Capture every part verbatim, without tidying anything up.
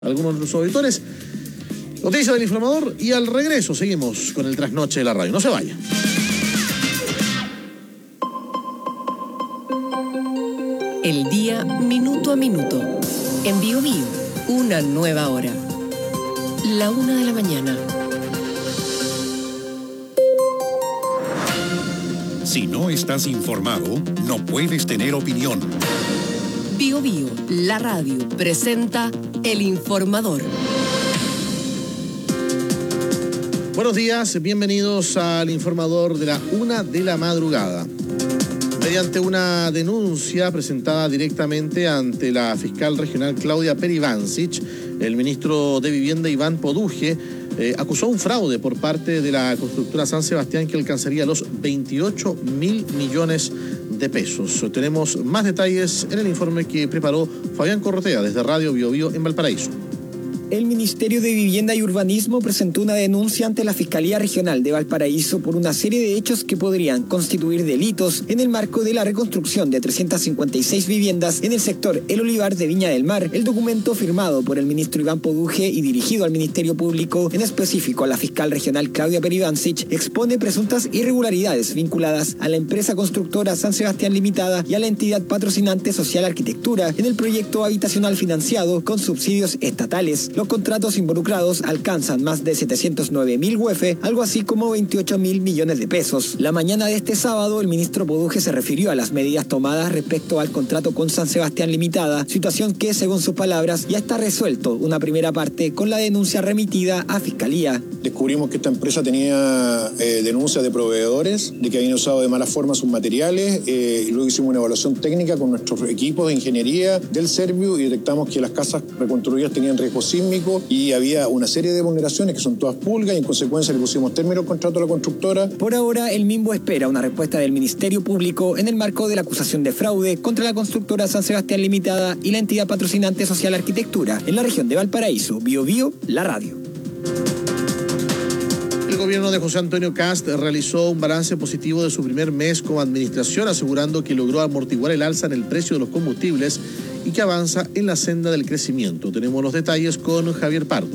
algunos de nuestros auditores. Noticias del Informador y al regreso seguimos con el trasnoche de la radio. No se vaya. El día minuto a minuto. En Bio Bio, una nueva hora. La una de la mañana. Si no estás informado, no puedes tener opinión. Bio Bio, la radio, presenta El Informador. Buenos días, bienvenidos al Informador de la una de la madrugada. Mediante una denuncia presentada directamente ante la fiscal regional Claudia Peribancic, el ministro de Vivienda Iván Poduje eh, acusó un fraude por parte de la constructora San Sebastián que alcanzaría los veintiocho mil millones de pesos. Tenemos más detalles en el informe que preparó Fabián Corrotea desde Radio Bio Bio en Valparaíso. El Ministerio de Vivienda y Urbanismo presentó una denuncia ante la Fiscalía Regional de Valparaíso por una serie de hechos que podrían constituir delitos en el marco de la reconstrucción de trescientas cincuenta y seis viviendas en el sector El Olivar de Viña del Mar. El documento firmado por el ministro Iván Poduje y dirigido al Ministerio Público, en específico a la fiscal regional Claudia Peribancic, expone presuntas irregularidades vinculadas a la empresa constructora San Sebastián Limitada y a la entidad patrocinante Social Arquitectura en el proyecto habitacional financiado con subsidios estatales. Los contratos involucrados alcanzan más de setecientos nueve mil U F, algo así como veintiocho mil millones de pesos. La mañana de este sábado, el ministro Poduje se refirió a las medidas tomadas respecto al contrato con San Sebastián Limitada, situación que, según sus palabras, ya está resuelto una primera parte con la denuncia remitida a Fiscalía. Descubrimos que esta empresa tenía eh, denuncias de proveedores, de que habían usado de mala forma sus materiales, eh, y luego hicimos una evaluación técnica con nuestros equipos de ingeniería del Serviu y detectamos que las casas reconstruidas tenían riesgo sísmico y había una serie de vulneraciones que son todas pulgas y en consecuencia le pusimos término al contrato a la constructora. Por ahora, el Mimbo espera una respuesta del Ministerio Público en el marco de la acusación de fraude contra la constructora San Sebastián Limitada y la entidad patrocinante Social Arquitectura en la región de Valparaíso. Bio Bio, la radio. El gobierno de José Antonio Kast realizó un balance positivo de su primer mes como administración, asegurando que logró amortiguar el alza en el precio de los combustibles y que avanza en la senda del crecimiento. Tenemos los detalles con Javier Pardo.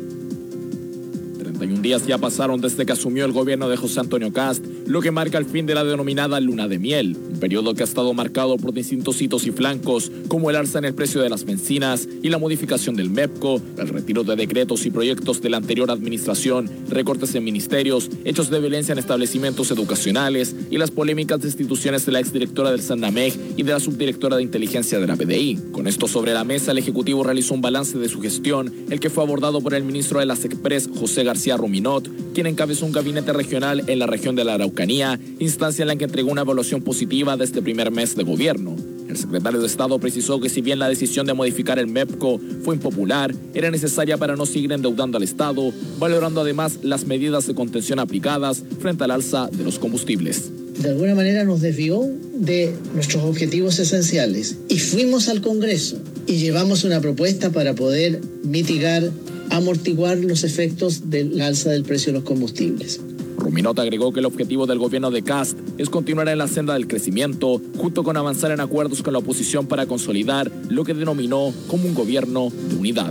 treinta y un días ya pasaron desde que asumió el gobierno de José Antonio Kast, lo que marca el fin de la denominada luna de miel, un periodo que ha estado marcado por distintos hitos y flancos, como el alza en el precio de las bencinas y la modificación del MEPCO, el retiro de decretos y proyectos de la anterior administración, recortes en ministerios, hechos de violencia en establecimientos educacionales y las polémicas destituciones de la exdirectora del SANAMEG y de la subdirectora de inteligencia de la P D I. Con esto sobre la mesa, el Ejecutivo realizó un balance de su gestión, el que fue abordado por el ministro de las Express, José García Ruminot, quien encabezó un gabinete regional en la región de la Araucanía, instancia en la que entregó una evaluación positiva de este primer mes de gobierno. El secretario de Estado precisó que si bien la decisión de modificar el MEPCO fue impopular, era necesaria para no seguir endeudando al Estado, valorando además las medidas de contención aplicadas frente al alza de los combustibles. De alguna manera nos desvió de nuestros objetivos esenciales y fuimos al Congreso y llevamos una propuesta para poder mitigar, amortiguar los efectos del alza del precio de los combustibles. Ruminot agregó que el objetivo del gobierno de Kast es continuar en la senda del crecimiento, junto con avanzar en acuerdos con la oposición para consolidar lo que denominó como un gobierno de unidad.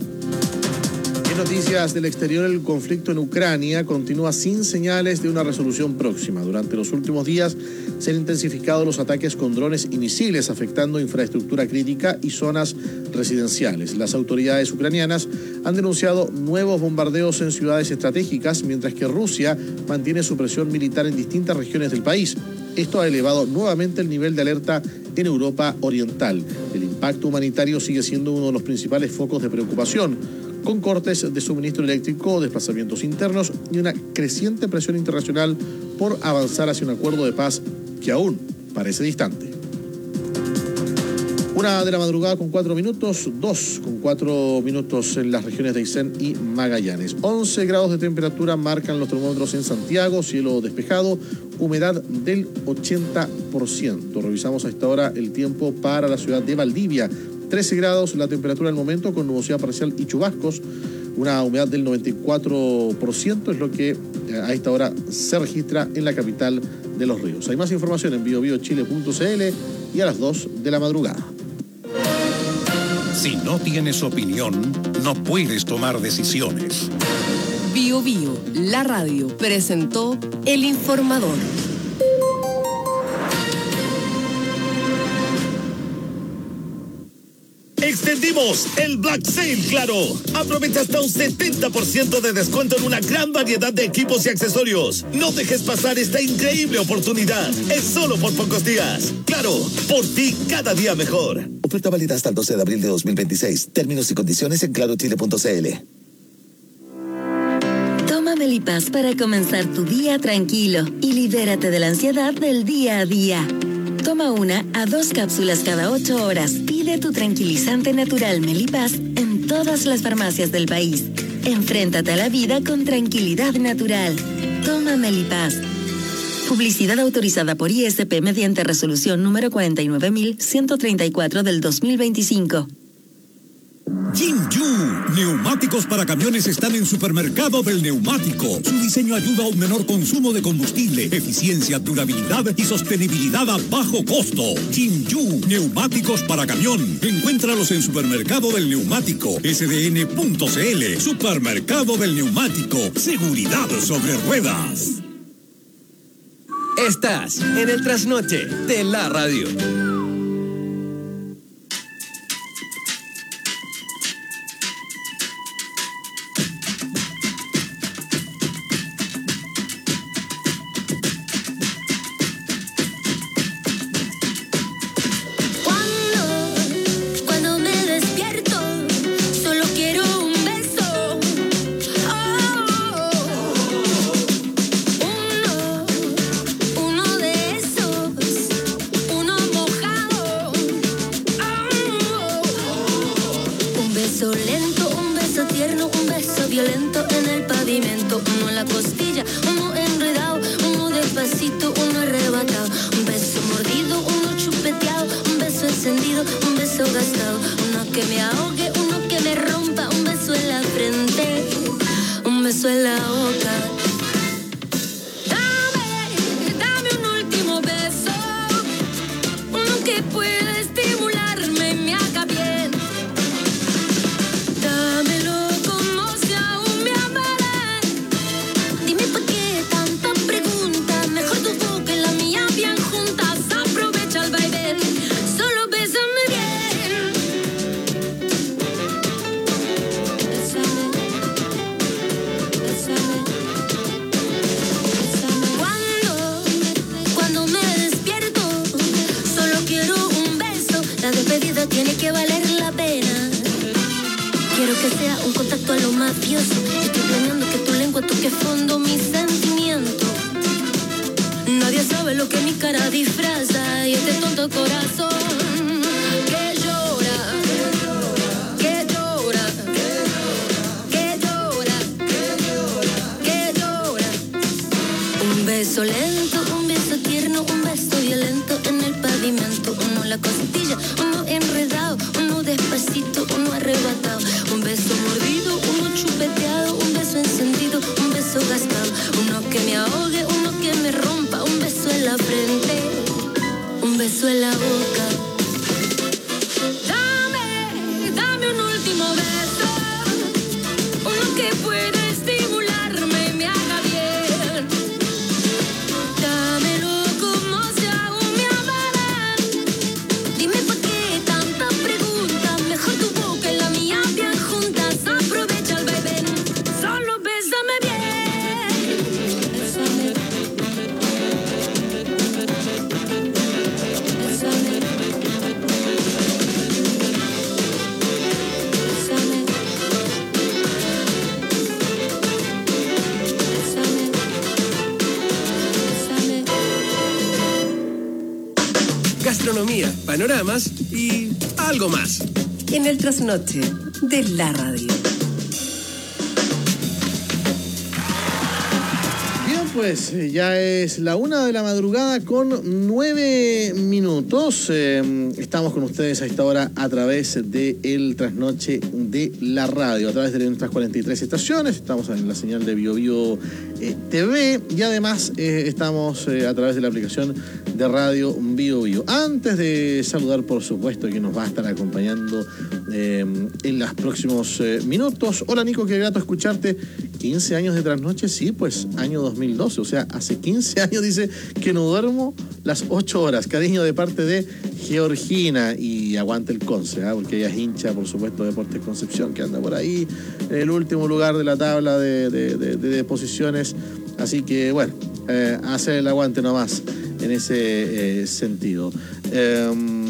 En noticias del exterior, el conflicto en Ucrania continúa sin señales de una resolución próxima. Durante los últimos días se han intensificado los ataques con drones y misiles, afectando infraestructura crítica y zonas residenciales. Las autoridades ucranianas han denunciado nuevos bombardeos en ciudades estratégicas, mientras que Rusia mantiene su presión militar en distintas regiones del país. Esto ha elevado nuevamente el nivel de alerta en Europa Oriental. El impacto humanitario sigue siendo uno de los principales focos de preocupación, con cortes de suministro eléctrico, desplazamientos internos y una creciente presión internacional por avanzar hacia un acuerdo de paz que aún parece distante. Una de la madrugada con cuatro minutos, dos con cuatro minutos en las regiones de Aysén y Magallanes. once grados de temperatura marcan los termómetros en Santiago, cielo despejado, humedad del ochenta por ciento. Revisamos a esta hora el tiempo para la ciudad de Valdivia. trece grados la temperatura al momento con nubosidad parcial y chubascos. Una humedad del noventa y cuatro por ciento es lo que a esta hora se registra en la capital de Los Ríos. Hay más información en bio bio chile punto c l y a las dos de la madrugada. Si no tienes opinión, no puedes tomar decisiones. Bio Bio, la radio, presentó El Informador. Extendimos el Black Sale, Claro. Aprovecha hasta un setenta por ciento de descuento en una gran variedad de equipos y accesorios. No dejes pasar esta increíble oportunidad. Es solo por pocos días. Claro, por ti cada día mejor. Oferta válida hasta el doce de abril de dos mil veintiséis. Términos y condiciones en claro chile punto c l. Toma Melipaz para comenzar tu día tranquilo y libérate de la ansiedad del día a día. Toma una a dos cápsulas cada ocho horas. Pide tu tranquilizante natural Melipaz en todas las farmacias del país. Enfréntate a la vida con tranquilidad natural. Toma Melipaz. Publicidad autorizada por I S P mediante resolución número cuarenta y nueve mil ciento treinta y cuatro del dos mil veinticinco. Jinju, neumáticos para camiones están en Supermercado del Neumático. Su diseño ayuda a un menor consumo de combustible, eficiencia, durabilidad y sostenibilidad a bajo costo. Jinju, neumáticos para camión. Encuéntralos en Supermercado del Neumático, S D N punto C L. Supermercado del Neumático, seguridad sobre ruedas. Estás en el trasnoche de la radio. Gastronomía, panoramas y algo más. En el trasnoche de la radio. pues ya es la una de la madrugada con nueve minutos. Eh, estamos con ustedes a esta hora a través de el trasnoche de la radio, a través de nuestras cuarenta y tres estaciones. Estamos en la señal de Bio Bio eh, T V y además eh, estamos eh, a través de la aplicación de radio Bio Bio. Antes de saludar, por supuesto, que nos va a estar acompañando eh, en los próximos eh, minutos. Hola Nico, qué grato escucharte. quince años de trasnoche, sí, pues año dos mil doce, o sea, hace quince años dice que no duermo las ocho horas. Cariño de parte de Georgina y aguante el Conce, ¿eh? Porque ella es hincha, por supuesto, de Deportes Concepción, que anda por ahí en el último lugar de la tabla de, de, de, de, de posiciones. Así que, bueno, eh, hacer el aguante nomás en ese eh, sentido. Eh,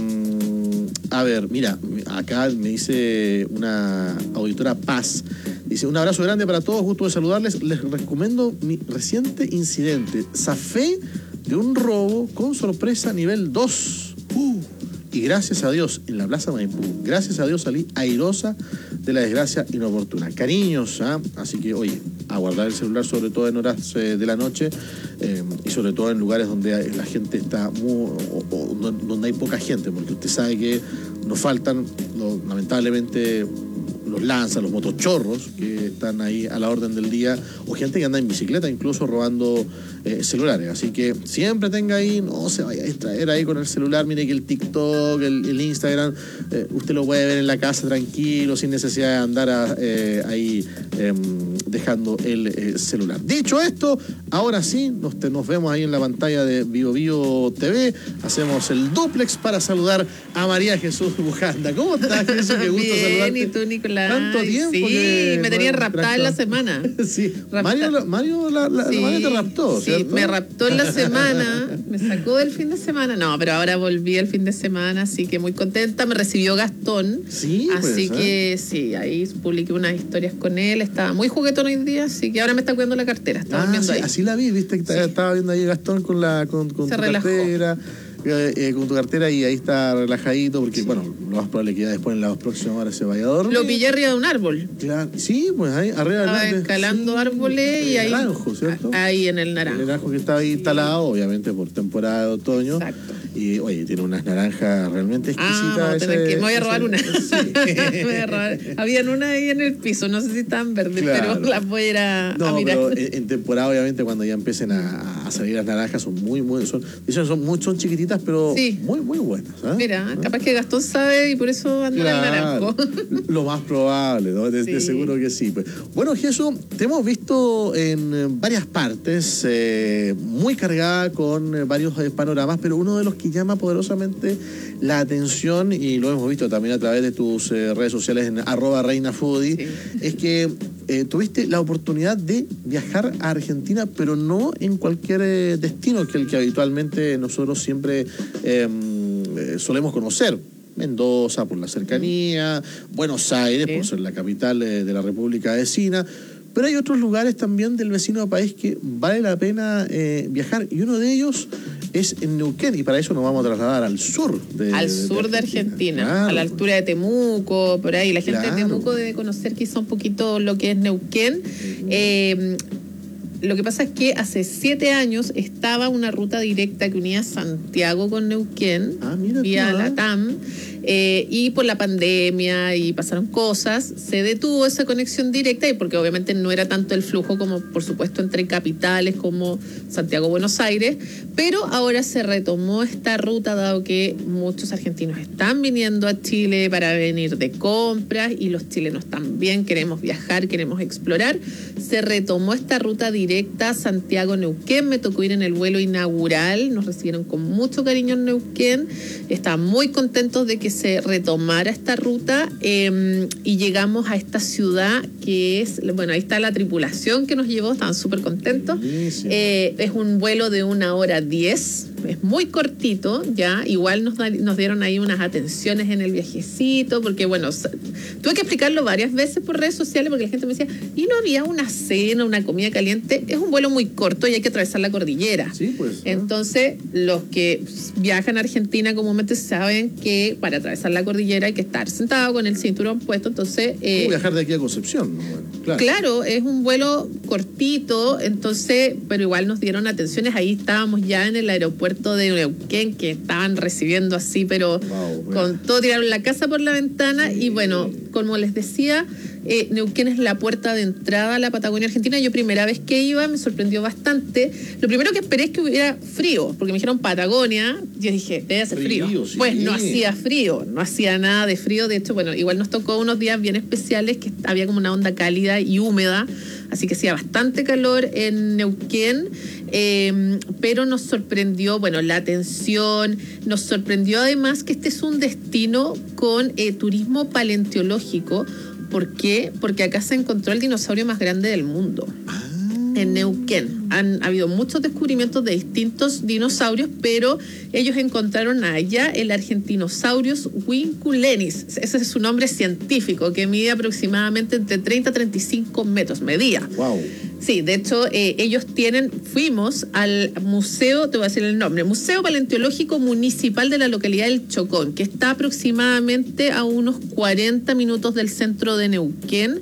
a ver, mira, acá me dice una auditora Paz. Dice, un abrazo grande para todos, gusto de saludarles. Les recomiendo mi reciente incidente. Zafé de un robo con sorpresa nivel dos. Uh, y gracias a Dios, en la Plaza Maipú, gracias a Dios salí airosa de la desgracia inoportuna. Cariños, ¿eh? Así que, oye, a guardar el celular, sobre todo en horas eh, de la noche eh, y sobre todo en lugares donde la gente está muy, o, o, donde hay poca gente, porque usted sabe que nos faltan, lo, lamentablemente, los lanzas, los motochorros que están ahí a la orden del día, o gente que anda en bicicleta incluso robando eh, celulares. Así que siempre tenga ahí, no se vaya a distraer ahí con el celular. Mire que el TikTok, el, el Instagram, eh, usted lo puede ver en la casa tranquilo, sin necesidad de andar a, eh, ahí eh, dejando el eh, celular. Dicho esto, ahora sí, nos, te, nos vemos ahí en la pantalla de Bio Bio T V. Hacemos el duplex para saludar a María Jesús Bujanda. ¿Cómo estás, Jesús? Qué gusto Bien, saludarte. ¿Y tú, Nicolás? Tanto tiempo. Sí, que me tenía no, raptada en la semana. Sí, Rapta. Mario, Mario, la, la, sí, Mario te raptó, sí, ¿cierto? me raptó en la semana, me sacó del fin de semana. No, pero ahora volví el fin de semana, así que muy contenta. Me recibió Gastón. Sí, así pues, que ¿eh? sí, ahí publiqué unas historias con él. Estaba muy juguetón hoy día, así que ahora me está cuidando la cartera. Está Ah, durmiendo sí, ahí. así la vi, viste que sí. Estaba viendo ahí Gastón con la con, con Se tu relajó. cartera. Eh, con tu cartera y ahí está relajadito porque, sí. Bueno, lo más probable es que ya después en las próximas horas se vaya a dormir. Lo pillé arriba de un árbol. Claro. Sí, pues ahí, arriba del Estaba escalando sí, árboles y ahí. Naranjo, ¿cierto? Ahí en el naranjo. El naranjo que está ahí sí. Talado, obviamente por temporada de otoño. Exacto. Y, oye, tiene unas naranjas realmente exquisitas. Ah, ese, que me voy a robar ese, una. Sí. me voy a robar. Habían una ahí en el piso, no sé si estaban verdes, claro. Pero las voy a ir a, no, a mirar. Pero en, en temporada, obviamente, cuando ya empiecen a, a salir las naranjas, son muy, muy, son, son, muy, son chiquititas, pero sí. muy, muy buenas. ¿eh? Mira, ¿eh? Capaz que Gastón sabe y por eso anda claro, en el naranjo. Lo más probable, ¿no? De, sí. de seguro que sí. Bueno, Jesús, te hemos visto en varias partes, eh, muy cargada con varios eh, panoramas, pero uno de los que llama poderosamente la atención, y lo hemos visto también a través de tus eh, redes sociales en arroba reinafoodie, sí. es que eh, tuviste la oportunidad de viajar a Argentina, pero no en cualquier eh, destino que el que habitualmente nosotros siempre eh, eh, solemos conocer. Mendoza por la cercanía, Buenos Aires sí. por ser la capital eh, de la República vecina. Pero hay otros lugares también del vecino país que vale la pena eh, viajar, y uno de ellos es en Neuquén, y para eso nos vamos a trasladar al sur de Al de, sur de Argentina, de Argentina claro. a la altura de Temuco, por ahí. La gente claro. de Temuco debe conocer quizá un poquito lo que es Neuquén. Uh-huh. Eh, Lo que pasa es que hace siete años estaba una ruta directa que unía Santiago con Neuquén, ah, mira vía tú, ¿eh? Latam, eh, y por la pandemia y pasaron cosas, se detuvo esa conexión directa, y porque obviamente no era tanto el flujo como, por supuesto, entre capitales como Santiago-Buenos Aires, pero ahora se retomó esta ruta, dado que muchos argentinos están viniendo a Chile para venir de compras, y los chilenos también queremos viajar, queremos explorar. Se retomó esta ruta directa Santiago-Neuquén, me tocó ir en el vuelo inaugural, nos recibieron con mucho cariño en Neuquén, estaban muy contentos de que se retomara esta ruta, eh, y llegamos a esta ciudad que es, bueno, ahí está la tripulación que nos llevó, estaban súper contentos, eh, es un vuelo de una hora diez, es muy cortito, ya, igual nos, da, nos dieron ahí unas atenciones en el viajecito, porque bueno, tuve que explicarlo varias veces por redes sociales, porque la gente me decía, ¿y no había una cena, una comida caliente? Es un vuelo muy corto y hay que atravesar la cordillera. Sí, pues. Entonces, los que viajan a Argentina comúnmente saben que para atravesar la cordillera hay que estar sentado con el cinturón puesto, entonces... Eh, ¿Cómo viajar de aquí a Concepción? Bueno, claro. claro, es un vuelo cortito, entonces, pero igual nos dieron atenciones, ahí estábamos ya en el aeropuerto de Neuquén, que estaban recibiendo así, pero wow, bueno. con todo, tiraron la casa por la ventana, sí. Y bueno, como les decía, eh, Neuquén es la puerta de entrada a la Patagonia Argentina. Yo primera vez que iba me sorprendió bastante. Lo primero que esperé es que hubiera frío, porque me dijeron Patagonia, yo dije, debe hacer frío. frío. Sí. Pues no hacía frío, no hacía nada de frío, de hecho, bueno, igual nos tocó unos días bien especiales, que había como una onda cálida y húmeda, así que hacía bastante calor en Neuquén, eh, pero nos sorprendió, bueno, la atención, nos sorprendió además que este es un destino con eh, turismo paleontológico. ¿Por qué? Porque acá se encontró el dinosaurio más grande del mundo. Ah. En Neuquén. Han habido muchos descubrimientos de distintos dinosaurios, pero ellos encontraron allá el Argentinosaurus vinculensis. Ese es su nombre científico, que mide aproximadamente entre treinta a treinta y cinco metros. Medía. Wow. Sí, de hecho, eh, ellos tienen, fuimos al museo, te voy a decir el nombre, Museo Paleontológico Municipal de la localidad del Chocón, que está aproximadamente a unos cuarenta minutos del centro de Neuquén,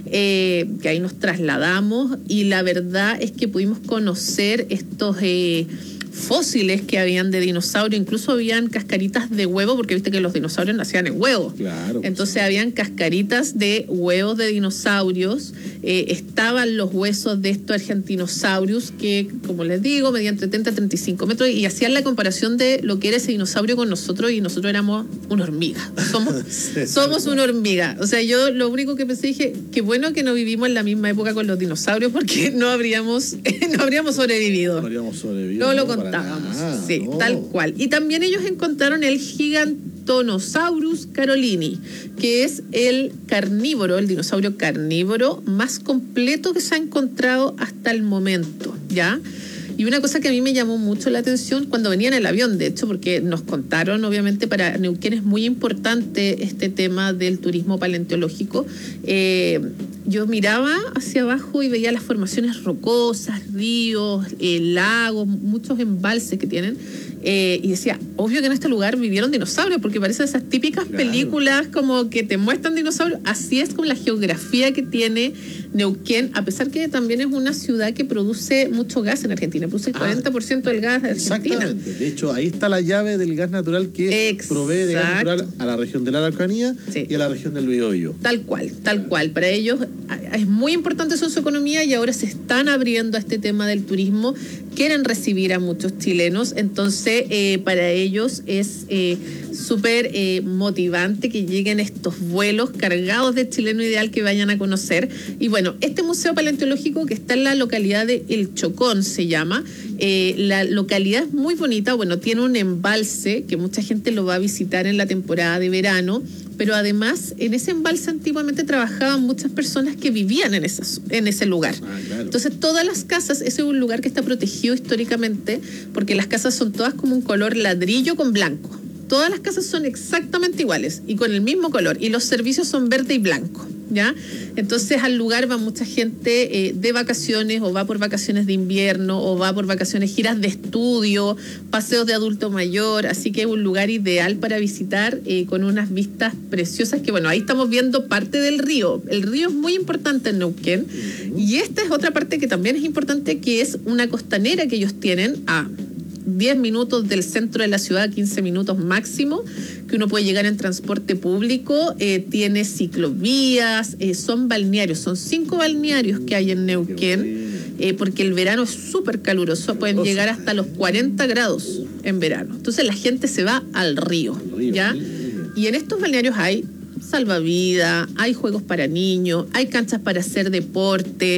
eh, que ahí nos trasladamos, y la verdad es que pudimos conocer estos... Eh, fósiles que habían de dinosaurio, incluso habían cascaritas de huevo, porque viste que los dinosaurios nacían en huevos. Claro. Entonces habían cascaritas de huevos de dinosaurios, eh, estaban los huesos de estos Argentinosaurus, que, como les digo, medían treinta a treinta y cinco metros, y hacían la comparación de lo que era ese dinosaurio con nosotros, y nosotros éramos una hormiga. Somos, sí, somos una hormiga. O sea, yo lo único que pensé, dije, qué bueno que no vivimos en la misma época con los dinosaurios, porque no habríamos, no habríamos sobrevivido. No habríamos sobrevivido. No lo contábamos. Ah, sí, no. Tal cual. Y también ellos encontraron el Gigantonosaurus carolini, que es el carnívoro, el dinosaurio carnívoro más completo que se ha encontrado hasta el momento, ¿ya? Y una cosa que a mí me llamó mucho la atención cuando venía en el avión, de hecho, porque nos contaron, obviamente, para Neuquén es muy importante este tema del turismo paleontológico. Eh, yo miraba hacia abajo y veía las formaciones rocosas, ríos, eh, lagos, muchos embalses que tienen. Eh, y decía, obvio que en este lugar vivieron dinosaurios, porque parece esas típicas claro. películas como que te muestran dinosaurios. Así es con la geografía que tiene Neuquén, a pesar que también es una ciudad que produce mucho gas en Argentina, produce el ah, cuarenta por ciento del gas de Argentina. Exactamente, de hecho ahí está la llave del gas natural que Exacto. provee de gas natural a la región de la Araucanía sí. y a la región del Biobío. Tal cual, tal cual. Para ellos es muy importante su economía, y ahora se están abriendo a este tema del turismo, quieren recibir a muchos chilenos, entonces eh, para ellos es eh, súper eh, motivante que lleguen estos vuelos cargados de chileno ideal que vayan a conocer. Y bueno, este museo paleontológico que está en la localidad de El Chocón se llama, eh, la localidad es muy bonita, bueno, tiene un embalse que mucha gente lo va a visitar en la temporada de verano, pero además en ese embalse antiguamente trabajaban muchas personas que vivían en, esas, en ese lugar. Ah, claro. Entonces todas las casas, ese es un lugar que está protegido históricamente, porque las casas son todas como un color ladrillo con blanco. Todas las casas son exactamente iguales y con el mismo color, y los servicios son verde y blanco, ¿ya? Entonces al lugar va mucha gente eh, de vacaciones, o va por vacaciones de invierno, o va por vacaciones, giras de estudio, paseos de adulto mayor, así que es un lugar ideal para visitar, eh, con unas vistas preciosas que, bueno, ahí estamos viendo parte del río. El río es muy importante en Neuquén, y esta es otra parte que también es importante, que es una costanera que ellos tienen a diez minutos del centro de la ciudad, quince minutos máximo, que uno puede llegar en transporte público, eh, tiene ciclovías, eh, son balnearios, son cinco balnearios que hay en Neuquén, eh, porque el verano es súper caluroso, pueden llegar hasta los cuarenta grados en verano. Entonces la gente se va al río, ¿ya? Y en estos balnearios hay salvavidas, hay juegos para niños, hay canchas para hacer deporte,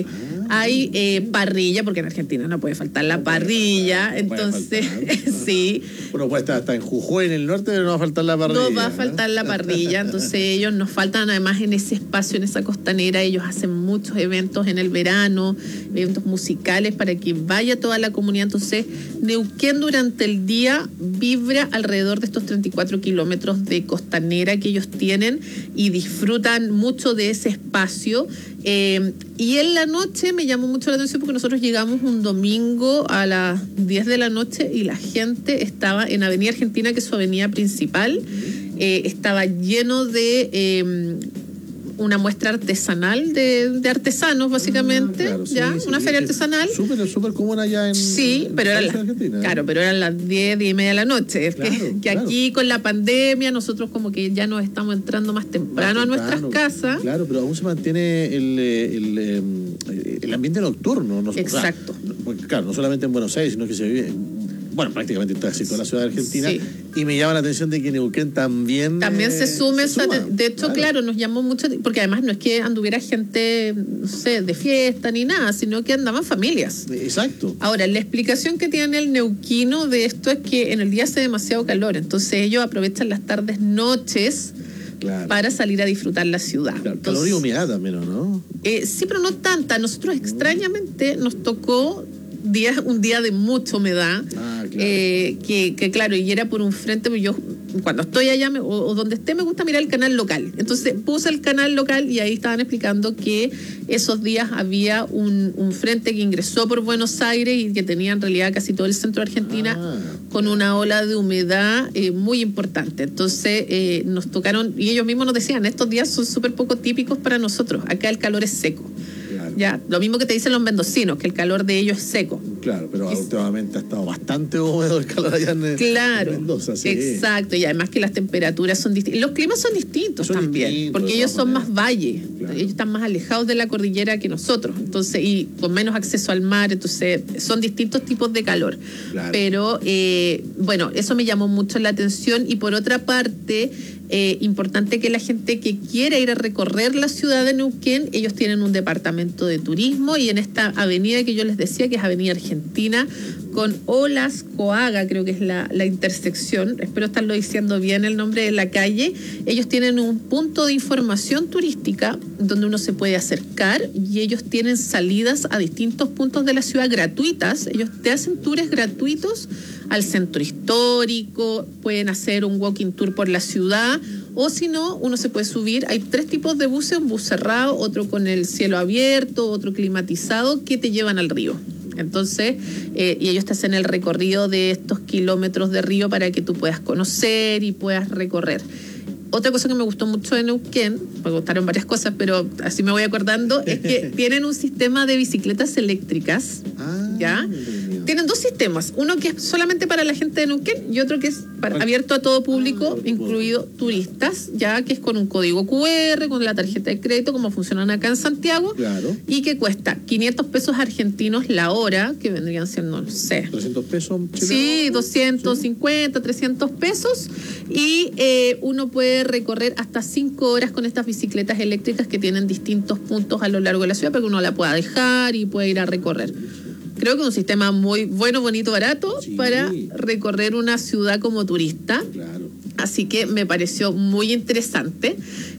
hay eh, parrilla, porque en Argentina no puede faltar la parrilla, entonces, sí. Bueno, puede estar hasta en Jujuy, en el norte, pero no va a faltar la parrilla. No va a faltar la parrilla, entonces ellos nos faltan además en ese espacio, en esa costanera, ellos hacen muchos eventos en el verano, eventos musicales para que vaya toda la comunidad. Entonces, Neuquén durante el día vibra alrededor de estos treinta y cuatro kilómetros de costanera que ellos tienen y disfrutan mucho de ese espacio. Eh, y en la noche me llamó mucho la atención porque nosotros llegamos un domingo a las diez de la noche y la gente estaba en Avenida Argentina, que es su avenida principal, eh, estaba lleno de eh, una muestra artesanal de, de artesanos, básicamente, ah, claro, sí, ya, sí, una sí, feria artesanal. Súper, súper común allá en Sí, en pero, era la, Argentina, ¿eh? claro, pero eran las diez, diez y media de la noche. Claro, que que claro. Aquí con la pandemia nosotros como que ya nos estamos entrando más temprano, más temprano a nuestras casas. Claro, pero aún se mantiene el, el, el, el ambiente nocturno. No, Exacto. O sea, claro, no solamente en Buenos Aires, sino que se vive, bueno, prácticamente en casi toda la ciudad de Argentina. Sí. Y me llama la atención de que Neuquén también... También eh, se sume. se suma, De hecho, claro. claro, nos llamó mucho, porque además no es que anduviera gente, no sé, de fiesta ni nada, sino que andaban familias. Exacto. Ahora, la explicación que tiene el neuquino de esto es que en el día hace demasiado calor, entonces ellos aprovechan las tardes, noches... Claro. Para salir a disfrutar la ciudad. Claro, Entonces, calor y humedad también, ¿no? Eh, sí, pero no tanta. Nosotros extrañamente nos tocó día, un día de mucha humedad, ah, claro. eh, que, que claro, y era por un frente, yo cuando estoy allá me, o, o donde esté me gusta mirar el canal local. Entonces puse el canal local y ahí estaban explicando que esos días había un, un frente que ingresó por Buenos Aires y que tenía en realidad casi todo el centro de Argentina ah. con una ola de humedad eh, muy importante. Entonces eh, nos tocaron, y ellos mismos nos decían, estos días son súper poco típicos para nosotros, acá el calor es seco. Claro. Ya, lo mismo que te dicen los mendocinos, que el calor de ellos es seco. Claro, pero es... últimamente ha estado bastante húmedo el calor allá en, claro, en Mendoza. Sí. Exacto, y además que las temperaturas son distintas. Los climas son distintos son también, distintos, porque ellos son más valle, claro. Ellos están más alejados de la cordillera que nosotros, entonces, y con menos acceso al mar, entonces son distintos tipos de calor. Claro. Pero, eh, bueno, eso me llamó mucho la atención, y por otra parte... Eh, importante que la gente que quiera ir a recorrer la ciudad de Neuquén, ellos tienen un departamento de turismo, y en esta avenida que yo les decía, que es Avenida Argentina, con Olas Coaga, creo que es la, la intersección, espero estarlo diciendo bien el nombre de la calle, ellos tienen un punto de información turística donde uno se puede acercar, y ellos tienen salidas a distintos puntos de la ciudad gratuitas. Ellos te hacen tours gratuitos al centro histórico, pueden hacer un walking tour por la ciudad, o si no, uno se puede subir. Hay tres tipos de buses, un bus cerrado, otro con el cielo abierto, otro climatizado, que te llevan al río. Entonces, eh, y ellos te hacen el recorrido de estos kilómetros de río para que tú puedas conocer y puedas recorrer. Otra cosa que me gustó mucho de Neuquén, me gustaron varias cosas, pero así me voy acordando, es que tienen un sistema de bicicletas eléctricas, ah, ¿ya? Tienen dos sistemas, uno que es solamente para la gente de Neuquén y otro que es para, abierto a todo público, ah, incluido turistas, ya, que es con un código cu erre, con la tarjeta de crédito, como funcionan acá en Santiago, claro. Y que cuesta quinientos pesos argentinos la hora, que vendrían siendo, no sé. ¿trescientos pesos chilenos? Sí, doscientos cincuenta, ¿sí? trescientos pesos, y eh, uno puede recorrer hasta cinco horas con estas bicicletas eléctricas que tienen distintos puntos a lo largo de la ciudad para que uno la pueda dejar y pueda ir a recorrer. Creo que es un sistema muy bueno, bonito, barato, sí, para recorrer una ciudad como turista. Claro. Así que me pareció muy interesante.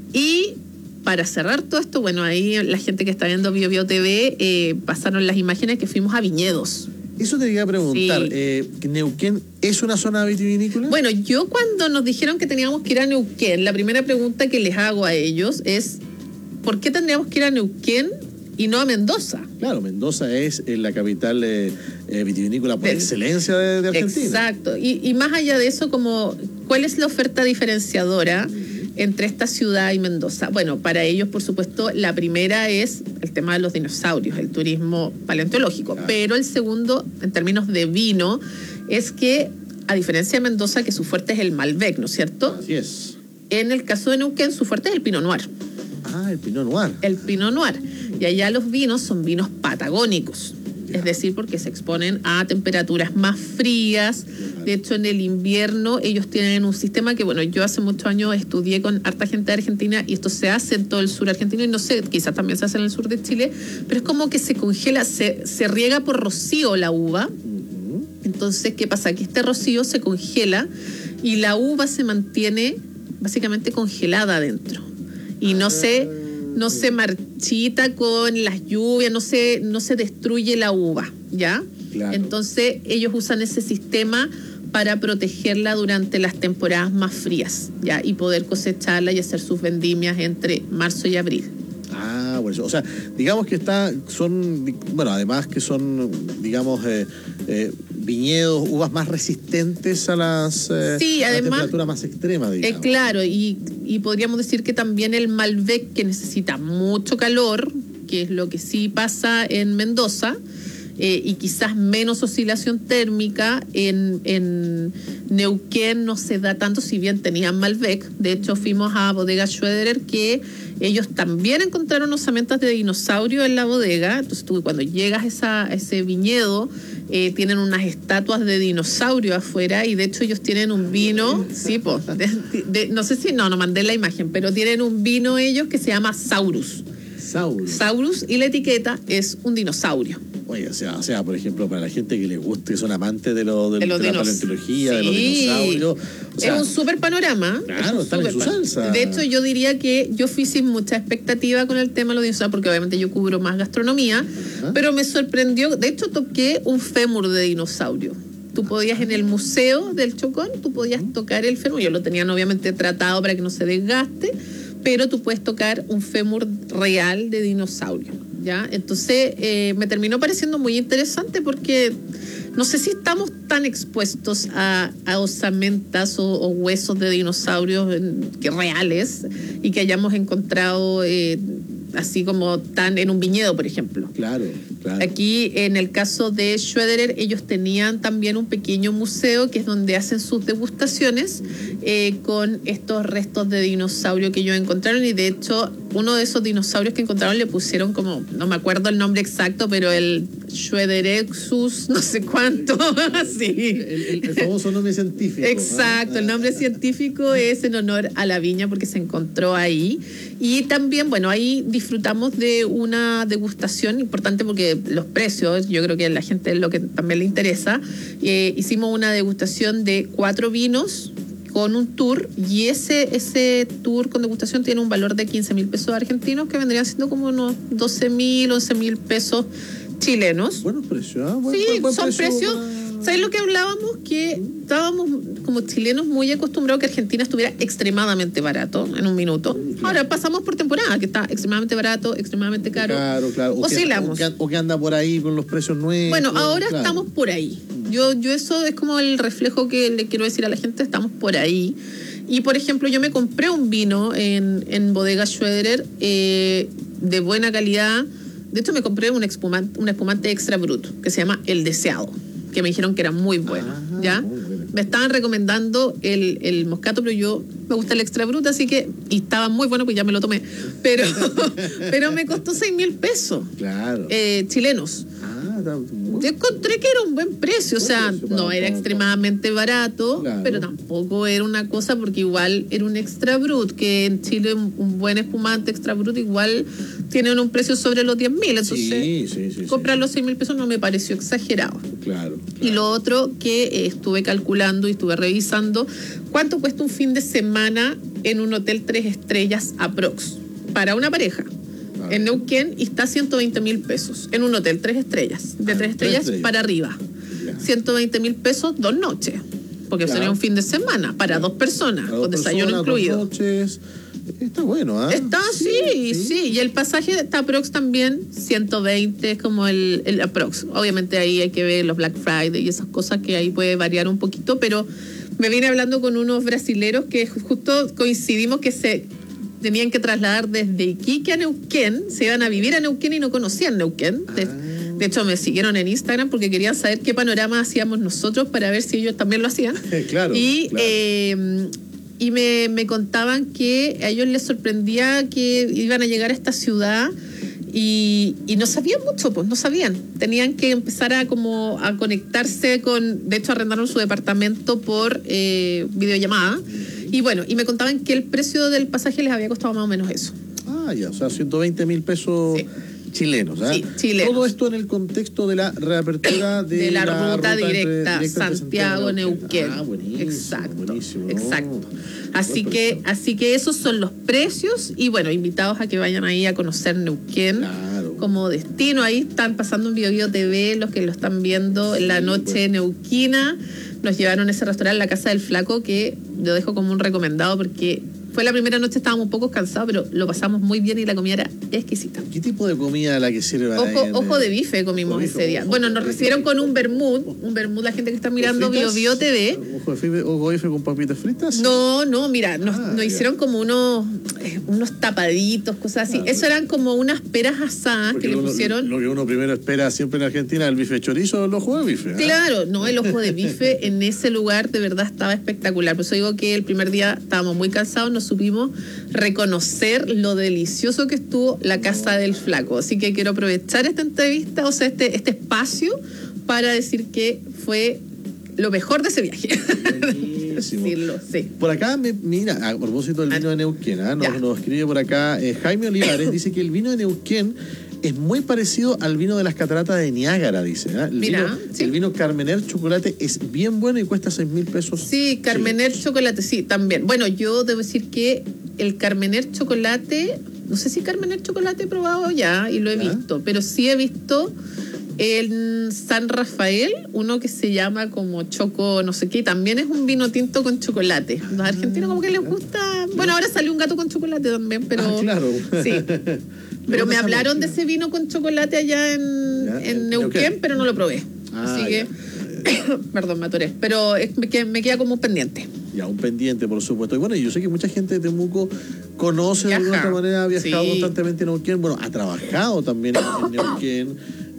Y para cerrar todo esto, bueno, ahí la gente que está viendo Bio Bio T V eh, pasaron las imágenes que fuimos a viñedos. Eso te quería preguntar, Sí. eh, ¿Neuquén es una zona vitivinícola? Bueno, yo cuando nos dijeron que teníamos que ir a Neuquén, la primera pregunta que les hago a ellos es, ¿por qué tendríamos que ir a Neuquén y no a Mendoza? Claro, Mendoza es eh, la capital eh, eh, vitivinícola por de, excelencia de, de Argentina. Exacto, y, y más allá de eso, como, ¿cuál es la oferta diferenciadora entre esta ciudad y Mendoza? Bueno, para ellos, por supuesto, la primera es el tema de los dinosaurios, el turismo paleontológico, claro. Pero el segundo, en términos de vino, es que, a diferencia de Mendoza, que su fuerte es el Malbec, ¿no es cierto? Así es. En el caso de Neuquén, su fuerte es el Pinot Noir. Ah, el Pinot Noir. El Pinot Noir. Y allá los vinos son vinos patagónicos. Es decir, porque se exponen a temperaturas más frías, De hecho, en el invierno ellos tienen un sistema que, bueno, yo hace muchos años estudié con harta gente de Argentina y esto se hace en todo el sur argentino y no sé, quizás también se hace en el sur de Chile, pero es como que se congela, se, se riega por rocío la uva. Entonces, ¿qué pasa? Que este rocío se congela y la uva se mantiene básicamente congelada adentro y no se, no se marchita con las lluvias, no se, no se destruye la uva, ¿ya? Claro. Entonces, ellos usan ese sistema para protegerla durante las temporadas más frías, ¿ya? Y poder cosecharla y hacer sus vendimias entre marzo y abril. Ah, bueno, o sea, digamos que está, son, bueno, además que son, digamos, eh, eh, viñedos, uvas más resistentes a las, eh, sí, además, a la temperatura más extrema, digamos. Eh, claro, y, y podríamos decir que también el Malbec, que necesita mucho calor, que es lo que sí pasa en Mendoza, eh, y quizás menos oscilación térmica, en, en Neuquén no se da tanto, si bien tenían Malbec. De hecho, fuimos a Bodega Schroeder, que ellos también encontraron osamentas de dinosaurio en la bodega. Entonces tú cuando llegas a, esa, a ese viñedo, eh, tienen unas estatuas de dinosaurio afuera y de hecho ellos tienen un vino, sí, po, de, de, no sé si, no, no mandé la imagen, pero tienen un vino ellos que se llama Saurus. Saurus. Saurus y la etiqueta es un dinosaurio. Oye, o sea, o sea, por ejemplo, para la gente que le guste, que son amantes de, lo, de, de, los de la dinos... paleontología, sí. de los dinosaurios. O sea, es un súper panorama. Claro, están en su salsa. De hecho, yo diría que yo fui sin mucha expectativa con el tema de los dinosaurios, porque obviamente yo cubro más gastronomía, ajá, pero me sorprendió. De hecho, toqué un fémur de dinosaurio. Tú podías, en el museo del Chocón, tú podías tocar el fémur. Yo lo tenían obviamente tratado para que no se desgaste, pero tú puedes tocar un fémur real de dinosaurio, ¿ya? Entonces, eh, me terminó pareciendo muy interesante porque no sé si estamos tan expuestos a, a osamentas o, o huesos de dinosaurios en, que reales y que hayamos encontrado eh, así como tan en un viñedo, por ejemplo. Claro, claro. Aquí, en el caso de Schroeder, ellos tenían también un pequeño museo que es donde hacen sus degustaciones eh, con estos restos de dinosaurio que ellos encontraron, y de hecho uno de esos dinosaurios que encontraron le pusieron como, no me acuerdo el nombre exacto, pero el Schroederexus, no sé cuánto, sí. El, el, el famoso nombre científico. Exacto, ¿no? El nombre científico es en honor a la viña porque se encontró ahí. Y también, bueno, ahí disfrutamos de una degustación importante porque los precios, yo creo que a la gente es lo que también le interesa. Eh, hicimos una degustación de cuatro vinos con un tour, y ese ese tour con degustación tiene un valor de quince mil pesos argentinos, que vendrían siendo como unos doce mil, once mil pesos chilenos. Buenos precios, ¿eh? Buen, sí, buen, buen son precio precios. para... ¿Sabes lo que hablábamos? Que estábamos como chilenos muy acostumbrados a que Argentina estuviera extremadamente barato en un minuto. Claro. Ahora pasamos por temporada, que está extremadamente barato, extremadamente caro. Claro, claro. O Oscilamos. Que, o, que, o que anda por ahí con los precios nuevos. Bueno, ahora claro. estamos por ahí. Yo, yo eso es como el reflejo que le quiero decir a la gente, estamos por ahí. Y, por ejemplo, yo me compré un vino en, en Bodega Schroeder eh, de buena calidad. De hecho, me compré un espumante, un espumante extra bruto que se llama El Deseado, que me dijeron que era muy bueno, ah, ¿ya? Muy bueno. Me estaban recomendando el, el Moscato, pero yo me gusta el extra bruto, así que, y estaba muy bueno, pues ya me lo tomé, pero, pero me costó seis mil pesos. Claro. Eh, chilenos. Ah, yo encontré que era un buen precio, o sea, no era extremadamente barato, claro, pero tampoco era una cosa, porque igual era un extra brut, que en Chile un, un buen espumante extra brut igual tiene un precio sobre los diez mil, entonces sí, sí, sí, comprar sí. los seis mil pesos no me pareció exagerado. Claro, claro. Y lo otro que eh, estuve calculando y estuve revisando, ¿cuánto cuesta un fin de semana en un hotel tres estrellas aprox para una pareja? Ah, en Neuquén está ciento veinte mil pesos en un hotel tres estrellas, de ah, tres estrellas, estrellas para arriba. Ya. ciento veinte mil pesos dos noches, porque claro, sería un fin de semana para claro, dos personas, para con dos desayuno personas, incluido. Dos noches. Está bueno, ¿eh? Está, sí sí, sí, sí. Y el pasaje está aprox también ciento veinte, como el, el aprox. Obviamente ahí hay que ver los Black Friday y esas cosas, que ahí puede variar un poquito, pero me vine hablando con unos brasileros que justo coincidimos que se tenían que trasladar desde Iquique a Neuquén, se iban a vivir a Neuquén y no conocían Neuquén. De, de hecho, me siguieron en Instagram porque querían saber qué panorama hacíamos nosotros para ver si ellos también lo hacían. Claro. Y... claro. Eh, Y me, me contaban que a ellos les sorprendía que iban a llegar a esta ciudad y, y no sabían mucho, pues no sabían. Tenían que empezar a como a conectarse con, de hecho arrendaron su departamento por eh, videollamada. Y bueno, y me contaban que el precio del pasaje les había costado más o menos eso. Ah, ya, o sea, ciento veinte mil pesos sí. chilenos. ¿eh? Sí, chilenos. Todo esto en el contexto de la reapertura de, de la, la ruta, ruta directa, entre, directa Santiago-Neuquén. Ah, buenísimo. Exacto. Buenísimo, ¿no? Exacto. Así que, así que esos son los precios y bueno, invitados a que vayan ahí a conocer Neuquén. Claro. Como destino. Ahí están pasando un Bio Bio T V, los que lo están viendo en la noche pues. neuquina. Nos llevaron a ese restaurante, la Casa del Flaco, que lo dejo como un recomendado porque fue la primera noche, estábamos un poco cansados, pero lo pasamos muy bien y la comida era exquisita. ¿Qué tipo de comida la que sirve? Ojo, ojo de bife comimos ese día. Bueno, nos recibieron con un vermut, un vermut, la gente que está mirando Bio Bio T V. ¿Ojo de bife, ojo de bife con papitas fritas? No, no, mira, nos, ah, nos hicieron como unos, eh, unos tapaditos, cosas así. Ah, Eso eran como unas peras asadas que le pusieron. Lo, lo que uno primero espera siempre en Argentina, el bife chorizo o el ojo de bife. ¿eh? Claro, no, el ojo de bife en ese lugar de verdad estaba espectacular. Por eso digo que el primer día estábamos muy cansados, nos supimos reconocer lo delicioso que estuvo la Casa del Flaco. Así que quiero aprovechar esta entrevista, o sea, este, este espacio para decir que fue lo mejor de ese viaje. Decirlo, sí. Por acá, me, mira, a propósito del vino de Neuquén, ¿eh? nos, nos escribe por acá eh, Jaime Olivares, dice que el vino de Neuquén es muy parecido al vino de las cataratas de Niágara, dice. ¿eh? El, Mira, vino, ¿sí? el vino Carmener Chocolate es bien bueno y cuesta seis mil pesos. Sí, Carmener sí. Chocolate, sí, también. Bueno, yo debo decir que el Carmener Chocolate, no sé si Carmener Chocolate he probado ya y lo he ¿Ah? visto, pero sí he visto el San Rafael, uno que se llama como Choco, no sé qué, también es un vino tinto con chocolate. Los argentinos como que les gusta. Bueno, ahora salió un gato con chocolate también, pero. Ah, claro. Sí. Pero me hablaron de ese vino con chocolate allá en, ya, en Neuquén, Neuquén, pero no lo probé. Ah, Así que. Perdón, me atoré. Pero es, me, me queda como un pendiente. Ya, un pendiente, por supuesto. Y bueno, yo sé que mucha gente de Temuco conoce Viaja. de alguna otra manera, ha viajado sí. constantemente en Neuquén. Bueno, ha trabajado también en Neuquén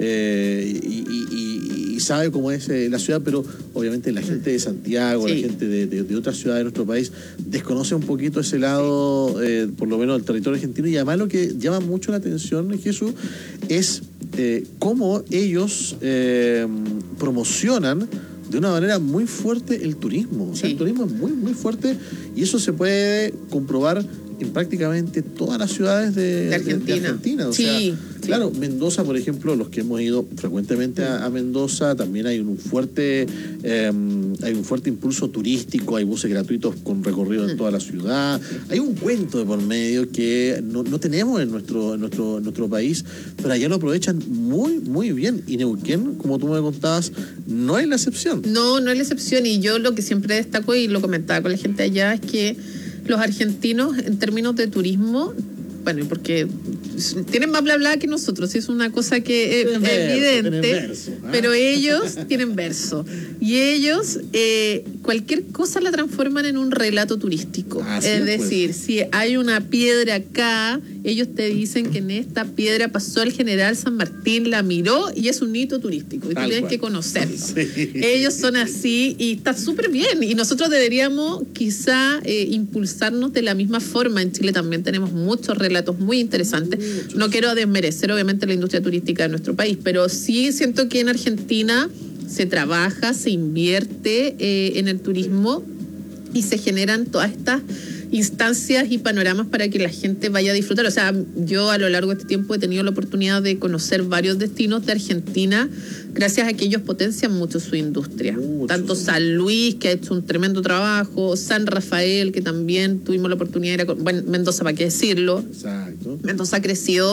eh, y, y, y, y sabe cómo es eh, la ciudad, pero obviamente la gente de Santiago, sí. la gente de, de, de otras ciudades de nuestro país desconoce un poquito ese lado, sí. eh, por lo menos del territorio argentino. Y además lo que llama mucho la atención, Jesús, es eh, cómo ellos eh, promocionan de una manera muy fuerte el turismo. O sea, sí. el turismo es muy, muy fuerte y eso se puede comprobar en prácticamente todas las ciudades de, de Argentina. De, de Argentina. O sí, sea, sí. claro, Mendoza, por ejemplo, los que hemos ido frecuentemente a, a Mendoza, también hay un fuerte eh, hay un fuerte impulso turístico, hay buses gratuitos con recorrido en toda la ciudad, hay un cuento de por medio que no, no tenemos en nuestro, en nuestro, en nuestro país, pero allá lo aprovechan muy, muy bien. Y Neuquén, como tú me contabas, no es la excepción. No, no es la excepción. Y yo lo que siempre destaco y lo comentaba con la gente allá es que los argentinos, en términos de turismo, bueno, porque tienen más bla bla que nosotros, es una cosa que es evidente, verso, ¿eh? Pero ellos tienen verso. Y ellos, eh, cualquier cosa la transforman en un relato turístico. Ah, es decir, pues. Si hay una piedra acá, ellos te dicen que en esta piedra pasó el general San Martín, la miró y es un hito turístico. Y tú tienes que conocerlo. Sí. Ellos son así y está súper bien. Y nosotros deberíamos quizá eh, impulsarnos de la misma forma. En Chile también tenemos muchos relatos muy interesantes. Muchos. No quiero desmerecer obviamente la industria turística de nuestro país, pero sí siento que en Argentina se trabaja, se invierte eh, en el turismo y se generan todas estas instancias y panoramas para que la gente vaya a disfrutar. O sea, yo a lo largo de este tiempo he tenido la oportunidad de conocer varios destinos de Argentina gracias a que ellos potencian mucho su industria. Mucho. Tanto San Luis, que ha hecho un tremendo trabajo, San Rafael, que también tuvimos la oportunidad de ir a... Bueno, Mendoza, ¿para qué decirlo? Exacto. Mendoza ha crecido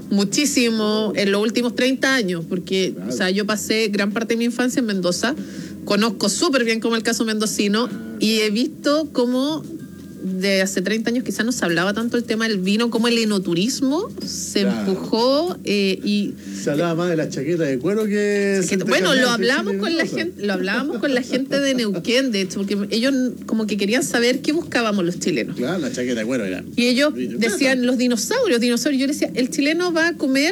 muchísimo en los últimos treinta años, porque claro. o sea, yo pasé gran parte de mi infancia en Mendoza, conozco súper bien como el caso mendocino y he visto cómo de hace treinta años quizás no se hablaba tanto el tema del vino, como el enoturismo se claro. empujó eh, y se hablaba más de la chaqueta de cuero que, que bueno, lo hablamos con la gente, lo hablábamos con la gente de Neuquén, de hecho, porque ellos como que querían saber qué buscábamos los chilenos. Claro, la chaqueta de cuero era. Y ellos decían los dinosaurios, dinosaurios. Yo les decía, el chileno va a comer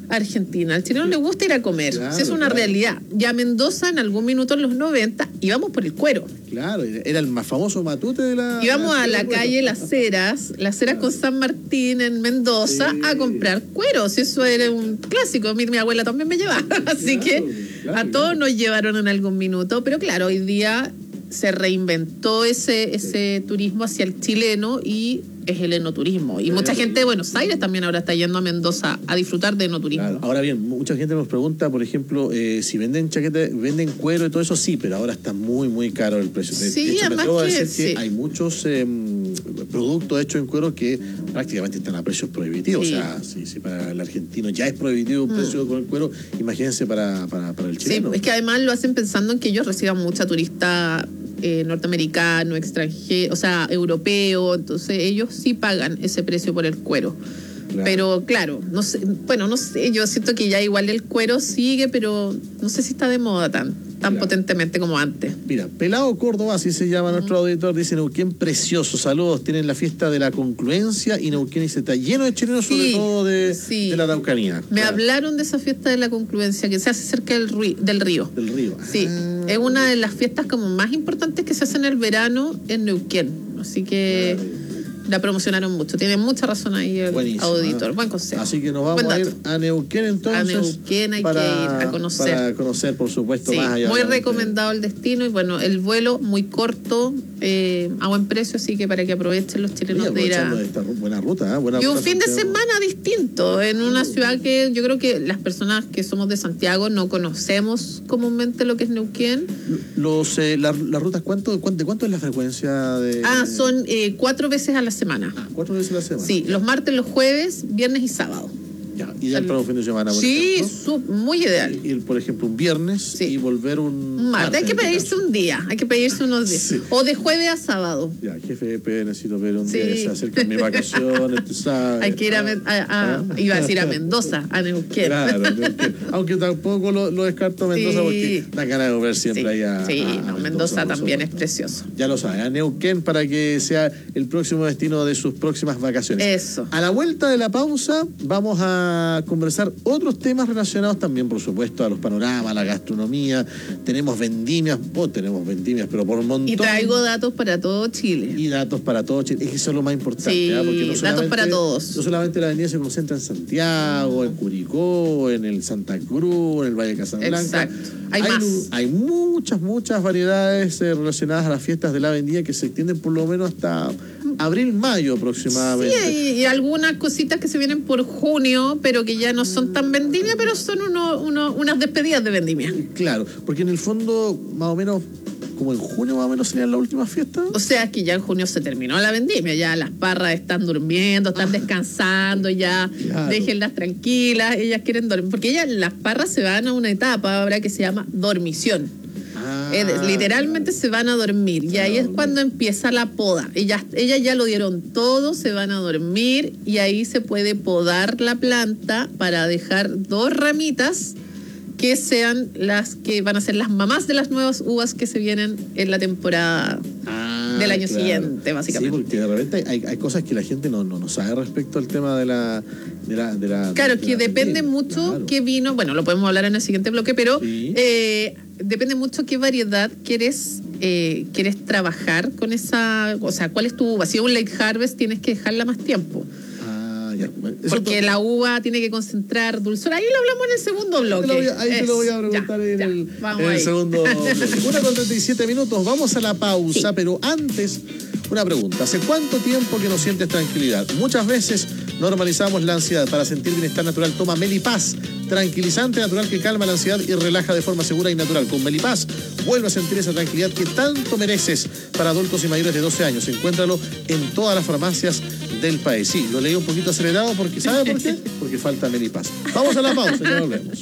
Argentina. Al chileno le gusta ir a comer. Claro, sí, es una claro. realidad. Ya Mendoza en algún minuto en los noventa íbamos por el cuero. Claro, era el más famoso matute de la... Íbamos a la del calle pueblo. Las Heras, Las Heras con San Martín en Mendoza Sí. a comprar cueros. Eso era un clásico. Mi, mi abuela también me llevaba. Así Claro, que claro, a todos claro. nos llevaron en algún minuto. Pero claro, hoy día se reinventó ese, ese turismo hacia el chileno y es el enoturismo. Y mucha gente de Buenos Aires también ahora está yendo a Mendoza a disfrutar de enoturismo. Claro. Ahora bien, mucha gente nos pregunta, por ejemplo, eh, si venden chaquetas, venden cuero y todo eso, sí, pero ahora está muy, muy caro el precio. De, Sí, de hecho, me además atrevo a que decir que sí. hay muchos eh, productos hechos en cuero que prácticamente están a precios prohibitivos. Sí. O sea, si, si para el argentino ya es prohibitivo un Mm. precio con el cuero, imagínense para, para, para el Sí, chileno. es que además lo hacen pensando en que ellos reciban mucha turista eh, norteamericano, extranjero, o sea, europeo, entonces ellos sí pagan ese precio por el cuero. Claro. Pero claro, no sé, bueno, no sé, yo siento que ya igual el cuero sigue, pero no sé si está de moda tan, tan Claro. potentemente como antes. Mira, Pelado Córdoba, así se llama nuestro auditor, dice Neuquén precioso, saludos, tienen la fiesta de la concluencia y Neuquén dice, está lleno de chilenos, sobre Sí, todo de, sí. de la Araucanía. Me Claro, hablaron de esa fiesta de la concluencia que se hace cerca del río. Del río. del río. Sí, Ah, es una de las fiestas como más importantes que se hacen en el verano en Neuquén. Así que la promocionaron mucho. Tiene mucha razón ahí el Buenísimo, auditor. ¿eh? Buen consejo. Así que nos vamos Buen a dato. ir a Neuquén entonces. A Neuquén hay que ir a conocer. Para conocer, por supuesto, Sí, más allá. muy obviamente. recomendado el destino y bueno, el vuelo muy corto, eh, a buen precio, así que para que aprovechen los Oye, chilenos de ir a... aprovechando esta ru- buena ruta, ¿eh? Buena Y un ruta, fin de Santiago. semana distinto, en una ciudad que yo creo que las personas que somos de Santiago no conocemos comúnmente lo que es Neuquén. Los, eh, la- las rutas, ¿cuánto, cuánto, ¿de cuánto es la frecuencia de...? Ah, son eh, cuatro veces a la semana. Ah, cuatro veces a la semana. Sí, los martes, los jueves, viernes y sábado. Ya, ideal para un fin de semana, por Sí, ejemplo. su- muy ideal. Ir, por ejemplo, un viernes Sí. y volver un... Un martes, hay que en este pedirse caso. un día, hay que pedirse unos días. Sí. O de jueves a sábado. Ya, jefe de P, necesito ver un Sí. día, se acercan mis vacaciones, tú sabes. Hay que ir a, Men- a- a- iba a decir a Mendoza, a Neuquén. Claro, Neuquén. Aunque tampoco lo, lo descarto Mendoza Sí. porque da ganas de volver siempre Sí, allá. sí, a- a no, Mendoza por también es supuesto. precioso. Ya lo sabe, a Neuquén para que sea el próximo destino de sus próximas vacaciones. Eso. A la vuelta de la pausa vamos a conversar otros temas relacionados también, por supuesto, a los panoramas, a la gastronomía. Tenemos vendimias, oh, tenemos vendimias, pero por un montón. Y traigo datos para todo Chile. Y datos para todos. Es que eso es lo más importante. Sí, ¿ah? Porque no datos solamente- para todos. No solamente la vendimia se concentra en Santiago, en Curicó, en el Santa Cruz, en el Valle de Casablanca. Exacto. Hay más. lu- Hay muchas, muchas variedades eh, relacionadas a las fiestas de la vendimia que se extienden por lo menos hasta abril, mayo Sí, aproximadamente. y, y algunas cositas que se vienen por junio, pero que ya no son tan vendimia, pero son uno, uno, unas despedidas de vendimia. Claro, porque en el fondo, más o menos, como en junio más o menos serían las últimas fiestas. O sea que ya en junio se terminó la vendimia, ya las parras están durmiendo, están descansando, ya Claro. déjenlas tranquilas, ellas quieren dormir, porque ellas, las parras se van a una etapa ahora que se llama dormición. Ah, Eh, de- literalmente se van a dormir y ahí es cuando empieza la poda. Ellas, ellas ya lo dieron todo, se van a dormir y ahí se puede podar la planta para dejar dos ramitas que sean las que van a ser las mamás de las nuevas uvas que se vienen en la temporada Ah, del año claro. siguiente, básicamente. Sí, porque de repente hay, hay cosas que la gente no, no, no sabe respecto al tema de la... De la, de la Claro, de que la depende vendimia. mucho Claro. qué vino, bueno, lo podemos hablar en el siguiente bloque, pero Sí. eh, depende mucho qué variedad quieres eh, quieres trabajar con esa, o sea, cuál es tu uva. Si es un late harvest tienes que dejarla más tiempo, Ah, ya. Eso porque to- la uva tiene que concentrar dulzor. Ahí lo hablamos en el segundo Te bloque. lo voy a- ahí te lo voy a Es- preguntar ya, en, ya, el, vamos en el ahí. segundo bloque. Una con treinta y siete minutos, vamos a la pausa, pero antes, una pregunta. ¿Hace cuánto tiempo que no sientes tranquilidad? Muchas veces normalizamos la ansiedad. Para sentir bienestar natural, toma Melipaz, tranquilizante natural que calma la ansiedad y relaja de forma segura y natural. Con Melipaz, vuelve a sentir esa tranquilidad que tanto mereces. Para adultos y mayores de doce años, encuéntralo en todas las farmacias del país. Sí, lo leí un poquito acelerado porque, ¿sabe por qué? Porque falta Melipaz. Vamos a la pausa, ya volvemos.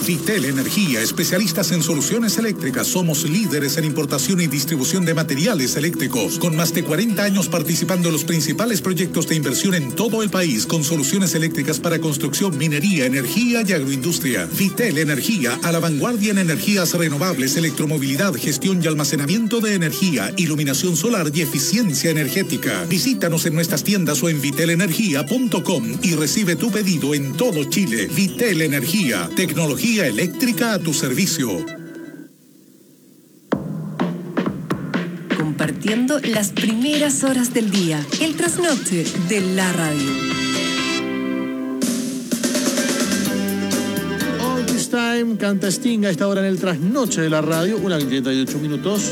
Vitel Energía, especialistas en soluciones eléctricas. Somos líderes en importación y distribución de materiales eléctricos, con más de cuarenta años participando en los principales proyectos de inversión en todo el país, con soluciones eléctricas para construcción, minería, energía y agroindustria. Vitel Energía, a la vanguardia en energías renovables, electromovilidad, gestión y almacenamiento de energía, iluminación solar y eficiencia energética. Visítanos en nuestras tiendas o en vitel energía punto com y recibe tu pedido en todo Chile. Vitel Energía, tecnología eléctrica a tu servicio. Compartiendo las primeras horas del día, el trasnoche de la radio. All This Time canta Sting a esta hora en el trasnoche de la radio, una treinta y ocho minutos.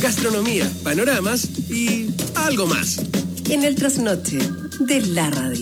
gastronomía, panoramas y algo más. En el trasnoche de la radio.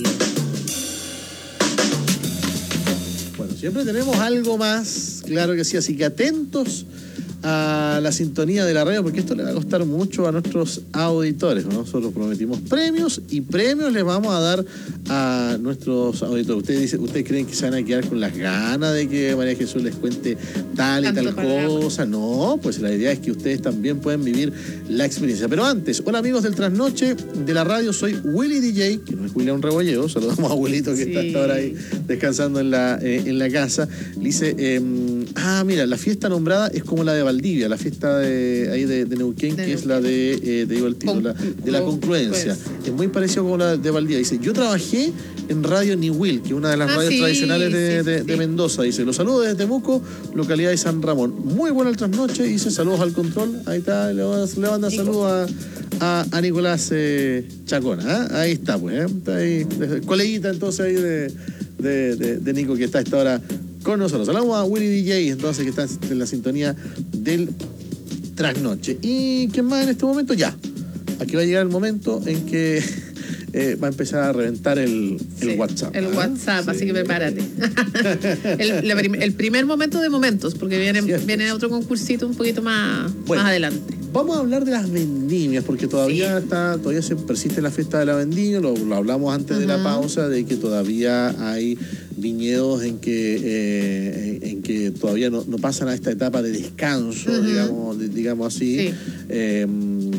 Bueno, siempre tenemos algo más, claro que sí, así que atentos a la sintonía de la radio, porque esto le va a costar mucho a nuestros auditores, ¿no? Nosotros prometimos premios y premios les vamos a dar a nuestros auditores. Ustedes dicen, ustedes creen que se van a quedar con las ganas de que María Jesús les cuente tal y tal cosa. No, pues la idea es que ustedes también pueden vivir la experiencia. Pero antes, hola amigos del Trasnoche de la radio, soy Willy D J, que no es William Rebolleo, saludamos a abuelito que sí está hasta ahora ahí descansando en la, eh, en la casa. Le dice, eh, ah, mira, la fiesta nombrada es como la de Valdivia, la fiesta de ahí de, de Neuquén, de que Neuquén. Es la de, eh, te digo el título, la, de la Concluencia. Pues. Es muy parecido con la de Valdivia. Dice, yo trabajé en Radio Niwil, que es una de las ah, radios sí, tradicionales de, sí, de, de sí. Mendoza. Dice, los saludos desde Temuco, localidad de San Ramón. Muy buena el trasnoche. Dice, saludos al control. Ahí está, le, le manda saludos a, a, a Nicolás eh, Chacona. ¿eh? Ahí está, pues. ¿eh? Está ahí, coleguita entonces ahí de, de, de, de Nico, que está a esta hora con nosotros. Hablamos a Willy D J, entonces, que está en la sintonía del trasnoche. ¿Y quién más en este momento? Ya. Aquí va a llegar el momento en que eh, va a empezar a reventar el, el sí, WhatsApp. El ¿eh? WhatsApp, sí. Así que prepárate. el, la, el primer momento de momentos, porque viene, viene otro concursito un poquito más, bueno, más adelante. Vamos a hablar de las vendimias, porque todavía sí. está, todavía se persiste la fiesta de la vendimia, lo, lo hablamos antes uh-huh. de la pausa, de que todavía hay viñedos en que eh, en, en que todavía no, no pasan a esta etapa de descanso, uh-huh. digamos, de, digamos así. Sí. Eh,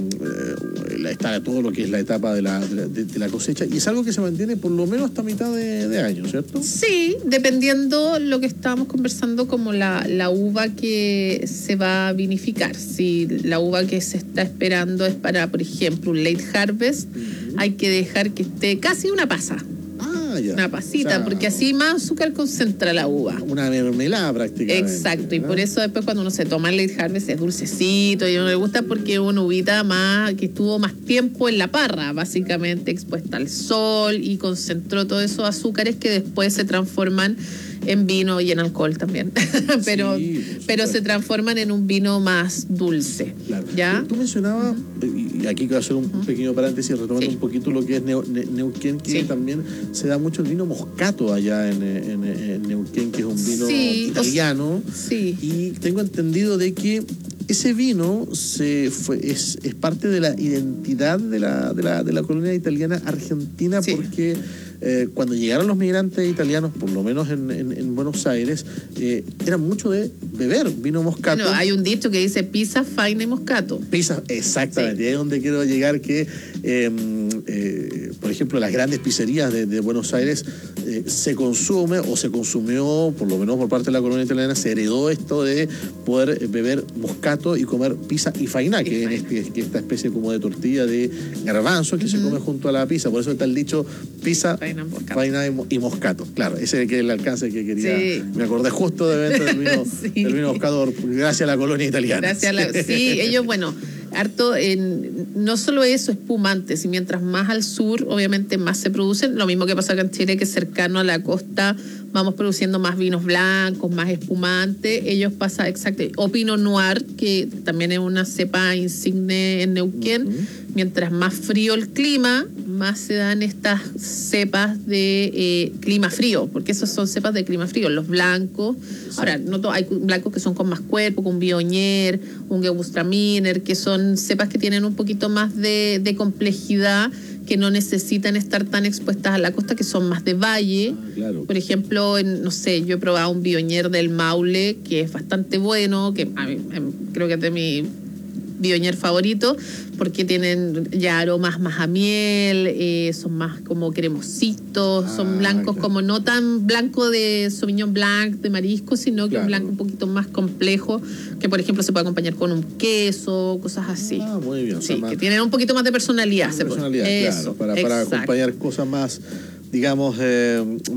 está todo lo que es la etapa de la, de, de la cosecha, y es algo que se mantiene por lo menos hasta mitad de, de año, ¿cierto? Sí, dependiendo lo que estábamos conversando, como la, la uva que se va a vinificar. Si la uva que se está esperando es para, por ejemplo, un late harvest, uh-huh. hay que dejar que esté casi una pasa. Ah, ya. Una pasita, o sea, porque así más azúcar concentra la uva. Una mermelada prácticamente. Exacto, y ¿no? Por eso después cuando uno se toma el late harvest es dulcecito y a uno le gusta porque es una uvita más que estuvo más tiempo en la parra, básicamente expuesta al sol, y concentró todos esos azúcares que después se transforman en vino y en alcohol también. pero sí, pero se transforman en un vino más dulce. Claro. ¿Ya? Tú, tú mencionabas, uh-huh. y aquí quiero hacer un uh-huh. pequeño paréntesis retomando sí. un poquito lo que es Neu, ne, Neuquén, que sí. también se da mucho el vino moscato allá en, en, en Neuquén, que es un vino sí. italiano. Sí. Y tengo entendido de que ese vino se fue, es, es parte de la identidad de la, de la, de la colonia italiana argentina, sí. porque eh, cuando llegaron los migrantes italianos, por lo menos en, en, en Buenos Aires, eh, era mucho de beber vino moscato. Bueno, hay un dicho que dice pizza, faina y moscato. Pizza, exactamente, sí. Y ahí es donde quiero llegar, que eh, eh, por ejemplo, las grandes pizzerías de, de Buenos Aires eh, se consume o se consumió, por lo menos por parte de la colonia italiana, se heredó esto de poder beber moscato y comer pizza y faina, que es este, esta especie como de tortilla de garbanzo que uh-huh. se come junto a la pizza. Por eso está el dicho pizza, faina, faina y, y moscato. Claro, ese es el alcance que quería. Sí. Me acordé justo de evento del vino, sí. del vino moscato, gracias a la colonia italiana. Gracias a la, sí, ellos, bueno, harto, en, no solo eso, espumantes, y mientras más al sur, obviamente más se producen. Lo mismo que pasa acá en Chile, que cercano a la costa vamos produciendo más vinos blancos, más espumantes. Ellos pasan, exacto, o Pinot Noir, que también es una cepa insigne en Neuquén. Uh-huh. Mientras más frío el clima, más se dan estas cepas de eh, clima frío, porque esos son cepas de clima frío, los blancos. Sí. Ahora, no to- hay blancos que son con más cuerpo, con un Viognier, un Gewürztraminer, que son cepas que tienen un poquito más de, de complejidad, que no necesitan estar tan expuestas a la costa, que son más de valle. Ah, claro. Por ejemplo, en, no sé, yo he probado un Viognier del Maule, que es bastante bueno, que a mí, creo que es de mi Viognier favorito, porque tienen ya aromas más a miel, eh, son más como cremositos, ah, son blancos, claro. como no tan blanco de Sauvignon Blanc, de marisco, sino que claro. un blanco un poquito más complejo, que por ejemplo se puede acompañar con un queso, cosas así. Ah, muy bien. Sí, o sea, más, que tienen un poquito más de personalidad. De personalidad, claro, eso, para, para acompañar cosas más, digamos, eh,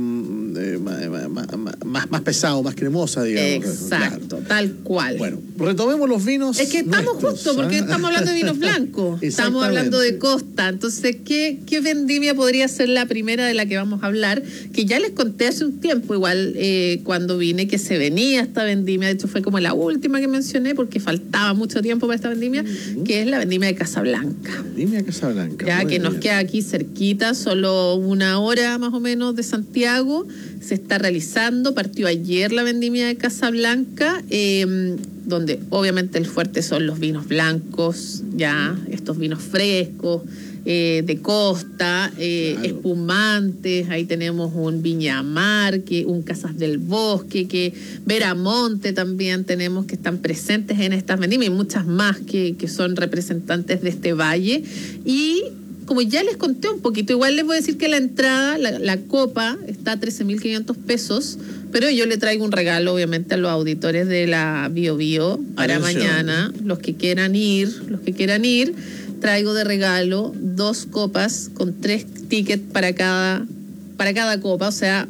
eh, más, más, más pesado, más cremosa, digamos. Exacto, claro. Tal cual. Bueno, retomemos los vinos. Es que estamos nuestros, justo, porque ¿eh? estamos hablando de vinos blancos. Estamos hablando de costa. Entonces, ¿qué, ¿qué vendimia podría ser la primera de la que vamos a hablar? Que ya les conté hace un tiempo, igual eh, cuando vine, que se venía esta vendimia. De hecho, fue como la última que mencioné, porque faltaba mucho tiempo para esta vendimia, uh-huh. que es la vendimia de Casablanca. Vendimia de Casablanca. Ya Muy que bien. nos queda aquí cerquita, solo una hora más o menos de Santiago. Se está realizando, partió ayer la vendimia de Casablanca, eh, donde obviamente el fuerte son los vinos blancos, ya estos vinos frescos, eh, de costa, eh, claro. espumantes. Ahí tenemos un Viña Mar, que, un Casas del Bosque, que Veramonte también tenemos, que están presentes en estas vendimias, y muchas más que, que son representantes de este valle. Y como ya les conté un poquito, igual les voy a decir que la entrada, la, la copa, está a trece mil quinientos pesos, pero yo le traigo un regalo, obviamente, a los auditores de la Bio Bio para Atención. Mañana. Los que quieran ir, los que quieran ir, traigo de regalo dos copas con tres tickets para cada, para cada copa, o sea,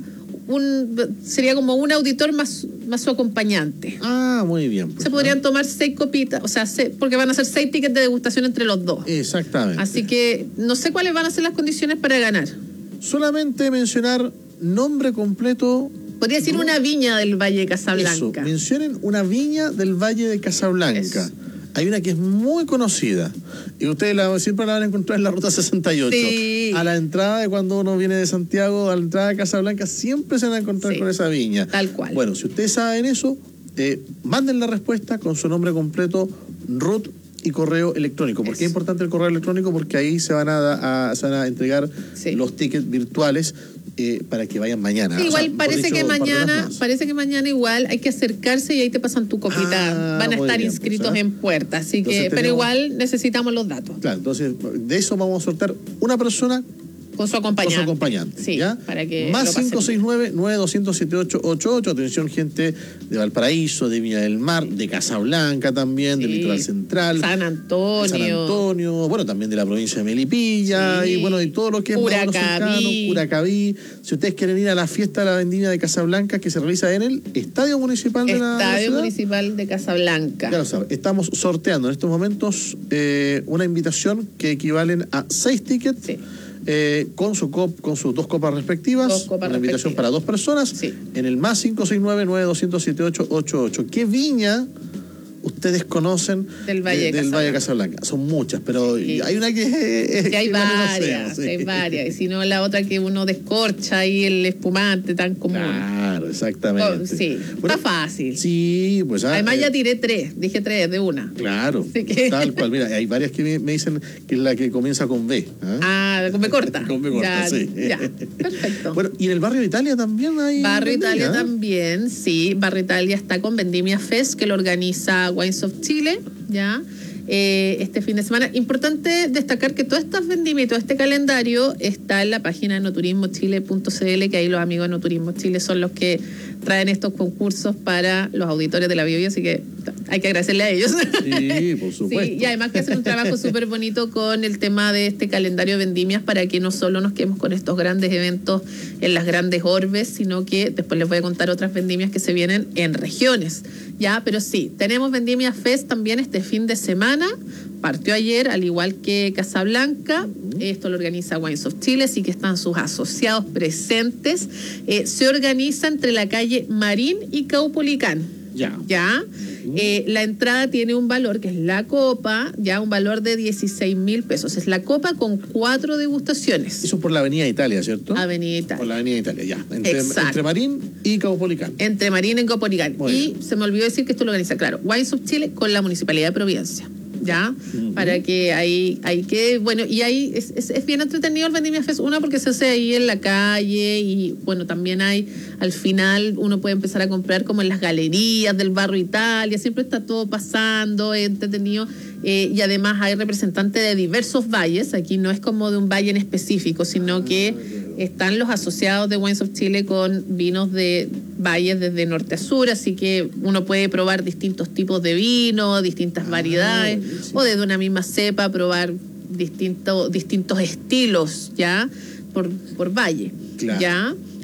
un sería como un auditor más, más su acompañante. Ah, muy bien. Pues, se podrían ¿no? tomar seis copitas, o sea, seis, porque van a ser seis tickets de degustación entre los dos. Exactamente. Así que no sé cuáles van a ser las condiciones para ganar. Solamente mencionar nombre completo. Podría decir no. una viña del Valle de Casablanca. Eso, mencionen una viña del Valle de Casablanca. Eso. Hay una que es muy conocida y ustedes la, siempre la van a encontrar en la ruta sesenta y ocho. Sí. A la entrada de cuando uno viene de Santiago, a la entrada de Casablanca, siempre se van a encontrar sí. con esa viña. Tal cual. Bueno, si ustedes saben eso, eh, manden la respuesta con su nombre completo, root y correo electrónico. ¿Por qué es importante el correo electrónico? Porque ahí se van a, a, se van a entregar sí. los tickets virtuales. Eh, para que vayan mañana. Sí, igual o sea, parece dicho, que mañana, parece que mañana igual hay que acercarse y ahí te pasan tu copita. Ah, Van a estar bien, inscritos pues, ¿eh? en puerta, así entonces que, tenemos, pero igual necesitamos los datos. Claro, entonces de eso vamos a sortear una persona con su acompañante. Con su acompañante. Sí, ¿ya? Para que más cinco seis nueve, nueve dos cero siete ocho ocho ocho. Atención, gente de Valparaíso, de Viña del Mar, de Casablanca también, sí. del Litoral Central. San Antonio. San Antonio, bueno, también de la provincia de Melipilla, sí. y bueno, y todo lo que es Curacaví. Curacaví. Si ustedes quieren ir a la fiesta de la vendimia de Casablanca que se realiza en el Estadio Municipal de la Estadio ciudad, Municipal de Casablanca. Ya lo saben, estamos sorteando en estos momentos eh, una invitación que equivalen a seis tickets. Sí. Eh, con su cop, con sus dos copas respectivas, dos copas una invitación respectivas. para dos personas, sí. en el más cinco seis nueve, nueve dos cero siete ocho ocho ocho. ¿Qué viña ustedes conocen del Valle de, de, del Valle de Casablanca? Son muchas, pero sí. hay una que... Eh, que hay que varias, no sé, sí. hay varias. Y si no, la otra que uno descorcha ahí el espumante tan común. Claro, exactamente. Oh, sí, bueno, está fácil. Sí, pues... Ah, Además eh, ya tiré tres, dije tres de una. Claro, que... tal cual. Mira, hay varias que me dicen que es la que comienza con B. ¿eh? Ah, con B corta. Con B corta, ya, sí. Ya, perfecto. Bueno, ¿y en el Barrio Italia también hay? Barrio vendimia? Italia también, sí. Barrio Italia está con Vendimia Fest, que lo organiza Wines of Chile, ¿ya? Eh, este fin de semana. Importante destacar que todas estas vendimias y todo este calendario está en la página de noturismo chile punto c l, que ahí los amigos de No Turismo Chile son los que traen estos concursos para los auditores de la Bio Bio, así que hay que agradecerle a ellos. Sí, por supuesto. Sí, y además que hacen un trabajo súper bonito con el tema de este calendario de vendimias para que no solo nos quedemos con estos grandes eventos en las grandes orbes, sino que después les voy a contar otras vendimias que se vienen en regiones. Ya, pero sí, tenemos Vendimia Fest también este fin de semana. Partió ayer, al igual que Casablanca. Esto lo organiza Wines of Chile, así que están sus asociados presentes. Eh, se organiza entre la calle Marín y Caupolicán. Ya. Ya. Eh, la entrada tiene un valor, que es la copa, ya un valor de dieciséis mil pesos. Es la copa con cuatro degustaciones. Eso por la Avenida Italia, ¿cierto? Avenida Italia. Por la Avenida Italia, ya. Entre, Exacto. entre Marín y Caupolicán. Entre Marín y Caupolicán. Muy y bien. se me olvidó decir que esto lo organiza, claro, Wines of Chile con la Municipalidad de Providencia. ¿Ya? Uh-huh. Para que ahí, ahí que, bueno, y ahí es, es, es bien entretenido el Vendimia Fest, una porque se hace ahí en la calle y bueno, también hay, al final uno puede empezar a comprar como en las galerías del barrio Italia, siempre está todo pasando, es entretenido. Eh, y además hay representantes de diversos valles, aquí no es como de un valle en específico, sino que están los asociados de Wines of Chile con vinos de valles desde norte a sur, así que uno puede probar distintos tipos de vino, distintas variedades, ah, sí. o desde una misma cepa probar distinto, distintos estilos, ¿ya? Por, por valle, claro. ¿ya?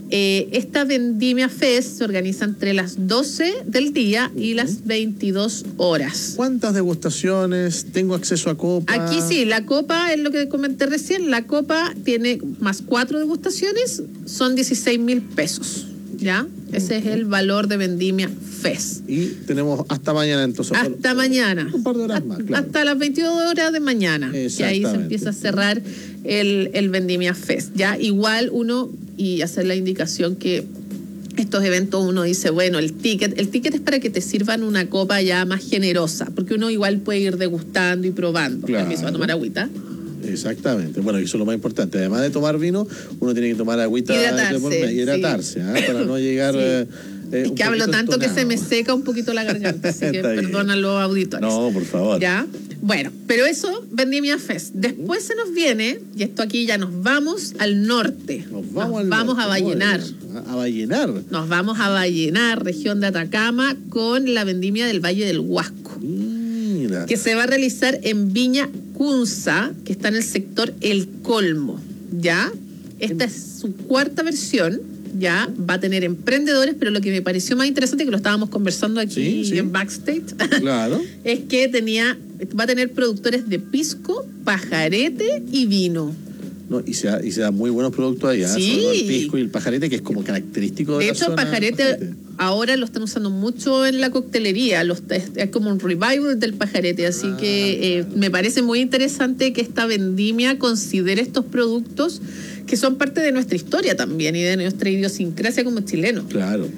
Eh, esta Vendimia Fest se organiza entre las doce del día y las veintidós horas. ¿Cuántas degustaciones? ¿Tengo acceso a copa? Aquí sí, la copa es lo que comenté recién. La copa tiene más cuatro degustaciones, son dieciséis mil pesos. ¿Ya? Ese es el valor de Vendimia Fest. Y tenemos hasta mañana entonces. Hasta mañana. Un par de horas más, claro. Hasta las veintidós horas de mañana. Y ahí se empieza a cerrar el, el Vendimia Fest. Ya, igual uno, y hacer la indicación que estos eventos uno dice, bueno, el ticket, el ticket es para que te sirvan una copa ya más generosa, porque uno igual puede ir degustando y probando. Claro. Permiso, va a tomar agüita. Exactamente. Bueno, eso es lo más importante. Además de tomar vino, uno tiene que tomar agüita. Hidratarse. Hidratarse, sí. ¿eh? Para no llegar... Sí. Eh, eh, es que hablo tanto entonado. Que se me seca un poquito la garganta, así que perdona a los auditores. No, por favor. ¿Ya? Bueno, pero eso, Vendimia Fest. Después se nos viene, y esto aquí ya nos vamos al norte. Nos vamos, nos al vamos norte. a Vallenar. A Vallenar. Nos vamos a Vallenar, región de Atacama, con la Vendimia del Valle del Huasco. Mira. Que se va a realizar en Viña Cunza, que está en el sector El Colmo. ¿Ya? Esta es su cuarta versión. Ya va a tener emprendedores, pero lo que me pareció más interesante, que lo estábamos conversando aquí sí, sí. en backstage, claro. es que tenía, va a tener productores de pisco, pajarete y vino. No, y se da, y se da muy buenos productos allá, sí. sobre todo el pisco y el pajarete, que es como característico de, de la hecho, zona. pajarete, pajarete ahora lo están usando mucho en la coctelería, los, es, es como un revival del pajarete, así ah, que eh, claro. me parece muy interesante que esta vendimia considere estos productos que son parte de nuestra historia también y de nuestra idiosincrasia como chilenos. Claro,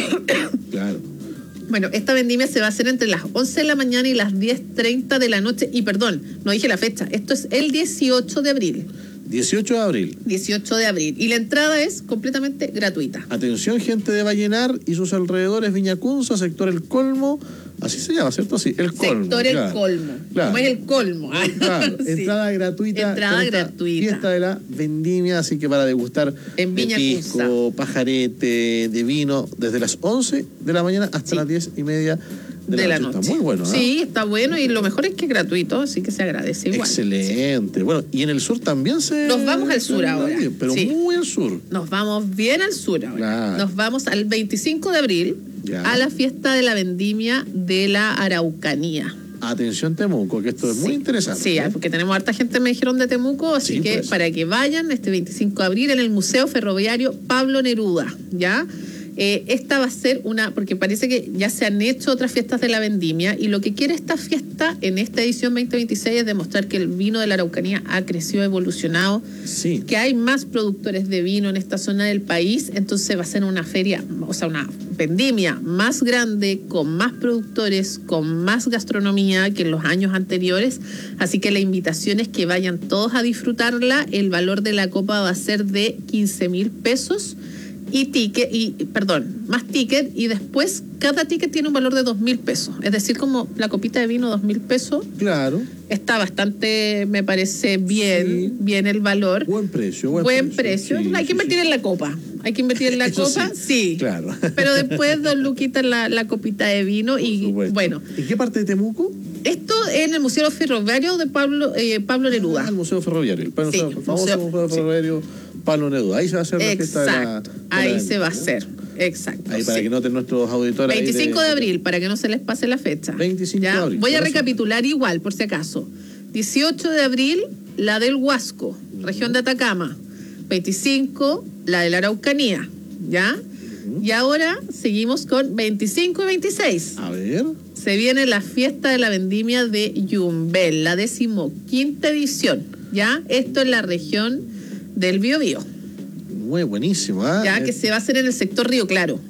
claro. Bueno, esta vendimia se va a hacer entre las once de la mañana y las diez treinta de la noche. Y perdón, no dije la fecha, esto es el dieciocho de abril. dieciocho de abril. dieciocho de abril. Y la entrada es completamente gratuita. Atención, gente de Vallenar y sus alrededores, Viña Cunza, sector El Colmo. Así se llama, ¿cierto? Sí, El Colmo. Sector claro. El Colmo. Claro. Como es El Colmo. Claro, sí. entrada gratuita. Entrada gratuita. Fiesta de la vendimia, así que para degustar en Viña de pisco, Cunza. Pajarete, de vino, desde las once de la mañana hasta sí. las diez y media de, de la, la noche. noche. Está muy bueno, ¿no? Sí, está bueno y lo mejor es que es gratuito, así que se agradece igual. Excelente. Sí. Bueno, y en el sur también se... Nos vamos al sur ahora. Pero sí. muy al sur. Nos vamos bien al sur ahora. Claro. Nos vamos al veinticinco de abril ya. a la fiesta de la vendimia de la Araucanía. Atención, Temuco, que esto es sí. muy interesante. Sí, ¿eh? Porque tenemos harta gente, me dijeron, de Temuco, así sí, que pues. para que vayan este veinticinco de abril en el Museo Ferroviario Pablo Neruda, ¿ya? Eh, esta va a ser una, porque parece que ya se han hecho otras fiestas de la vendimia y lo que quiere esta fiesta en esta edición veinte veintiséis es demostrar que el vino de la Araucanía ha crecido, evolucionado, sí. que hay más productores de vino en esta zona del país, entonces va a ser una feria, o sea, una vendimia más grande, con más productores, con más gastronomía que en los años anteriores, así que la invitación es que vayan todos a disfrutarla. El valor de la copa va a ser de quince mil pesos y ticket, y perdón, más ticket, y después cada ticket tiene un valor de dos mil pesos, es decir, como la copita de vino, dos mil pesos. Claro. Está bastante, me parece bien, sí. bien el valor. Buen precio, buen, buen precio. precio. Sí, hay que invertir sí. en la copa. Hay que invertir en la Eso copa, sí. sí. Claro. Pero después dos luquitas la, la copita de vino Por y supuesto. Bueno. ¿En qué parte de Temuco? Esto es en el Museo Ferroviario de Pablo, eh, Pablo Neruda. Ah, el Museo Ferroviario. El, sí, el famoso museo, Museo Ferroviario sí. Pablo Neruda. Ahí se va a hacer la fiesta de la... De ahí la se va a hacer. Exacto. Ahí para sí. que noten nuestros auditores. veinticinco de, de abril, para que no se les pase la fecha. veinticinco ¿ya? de abril. Voy a recapitular igual, por si acaso. dieciocho de abril, la del Huasco, uh-huh. región de Atacama. veinticinco, la de la Araucanía. ¿Ya? Uh-huh. Y ahora seguimos con veinticinco y veintiséis. A ver. Se viene la fiesta de la vendimia de Yumbel, la decimoquinta edición. ¿Ya? Esto en la región del Biobío. Muy buenísimo, ¿eh? Ya, que se va a hacer en el sector Río Claro.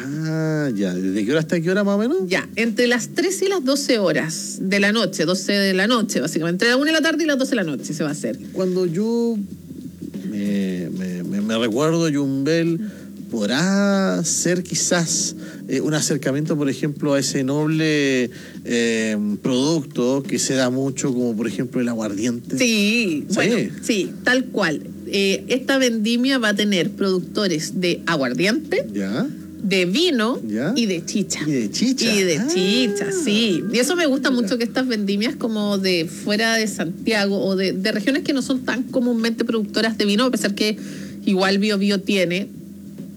Ah, ya. ¿Desde qué hora hasta qué hora más o menos? Ya, entre las trece y las doce horas de la noche, doce de la noche, básicamente. Entre la una de la tarde y las doce de la noche se va a hacer. Cuando yo me, me, me, me recuerdo, Yumbel, ¿podrá ser quizás eh, un acercamiento, por ejemplo, a ese noble eh, producto que se da mucho, como por ejemplo el aguardiente? Sí, sí. bueno, sí, tal cual. Eh, esta vendimia va a tener productores de aguardiente, ¿ya? de vino ¿ya? y de chicha. Y de chicha. Y de ah. chicha, sí. Y eso me gusta mucho, que estas vendimias como de fuera de Santiago o de, de regiones que no son tan comúnmente productoras de vino, a pesar que igual Bio Bio tiene,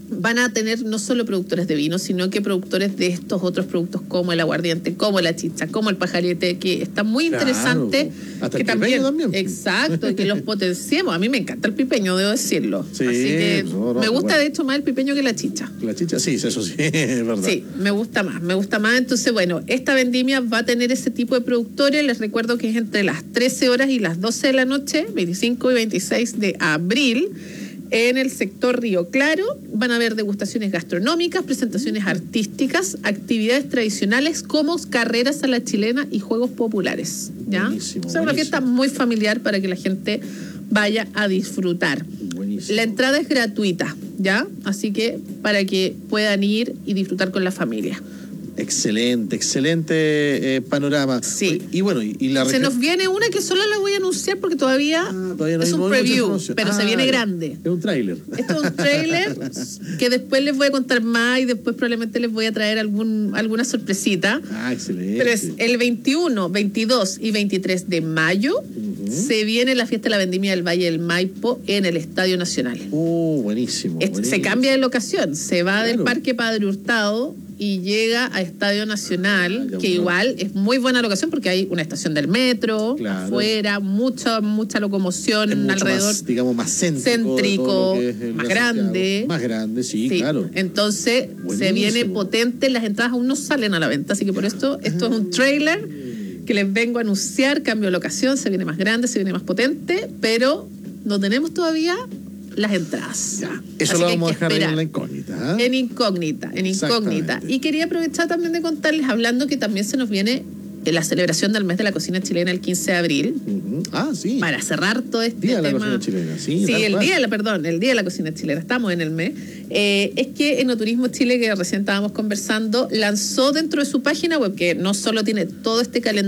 van a tener no solo productores de vino, sino que productores de estos otros productos como el aguardiente, como la chicha, como el pajarete, que está muy interesante. Claro. Hasta que el también, pipeño también. Exacto, que los potenciemos. A mí me encanta el pipeño, debo decirlo. Sí, Así que no, no, me gusta bueno. de hecho más el pipeño que la chicha. La chicha, sí, eso sí, es verdad. Sí, me gusta más, me gusta más. Entonces, bueno, esta vendimia va a tener ese tipo de productores. Les recuerdo que es entre las trece horas y las doce de la noche, veinticinco y veintiséis de abril. En el sector Río Claro van a haber degustaciones gastronómicas, presentaciones artísticas, actividades tradicionales como carreras a la chilena y juegos populares. ¿Ya? Buenísimo, o sea, una buenísimo. fiesta muy familiar para que la gente vaya a disfrutar. Buenísimo. La entrada es gratuita, ¿ya? Así que para que puedan ir y disfrutar con la familia. Excelente, excelente eh, panorama. Sí. Y bueno, y, y la Se regi- nos viene una que solo la voy a anunciar porque todavía, Ah, todavía no es hay un mucha preview, información. pero se Ah, viene ya. grande. Es un tráiler. Esto es un trailer que después les voy a contar más y después probablemente les voy a traer algún alguna sorpresita. Ah, excelente. Pero es el veintiuno, veintidós y veintitrés de mayo se viene la fiesta de la vendimia del Valle del Maipo en el Estadio Nacional. Uh, buenísimo, Este, buenísimo. se cambia de locación, se va del Claro. Parque Padre Hurtado y llega a Estadio Nacional, Ah, ya, que bueno. igual es muy buena locación porque hay una estación del metro, Claro. afuera, mucha, mucha locomoción Es mucho alrededor. más, digamos, más céntrico. de Céntrico, todo lo que es el más Gran Santiago. grande. Más grande, sí, Sí. claro. Entonces se Buenísimo. viene potente, las entradas aún no salen a la venta, así que por esto, esto es un trailer que les vengo a anunciar, cambio de locación, se viene más grande, se viene más potente, pero no tenemos todavía las entradas. Ya. Eso Así lo que hay vamos a que dejar ahí esperar. en la incógnita. ¿ah? En incógnita, en incógnita. Exactamente. Y quería aprovechar también de contarles, hablando que también se nos viene la celebración del mes de la cocina chilena el quince de abril. Ujú. Ah, sí. Para cerrar todo este Día de la tema. cocina chilena, sí, Sí, tal el cual. día de la, perdón, el día de la cocina chilena, estamos en el mes. Eh, es que Enoturismo Chile, que recién estábamos conversando, lanzó dentro de su página web, que no solo tiene todo este calendario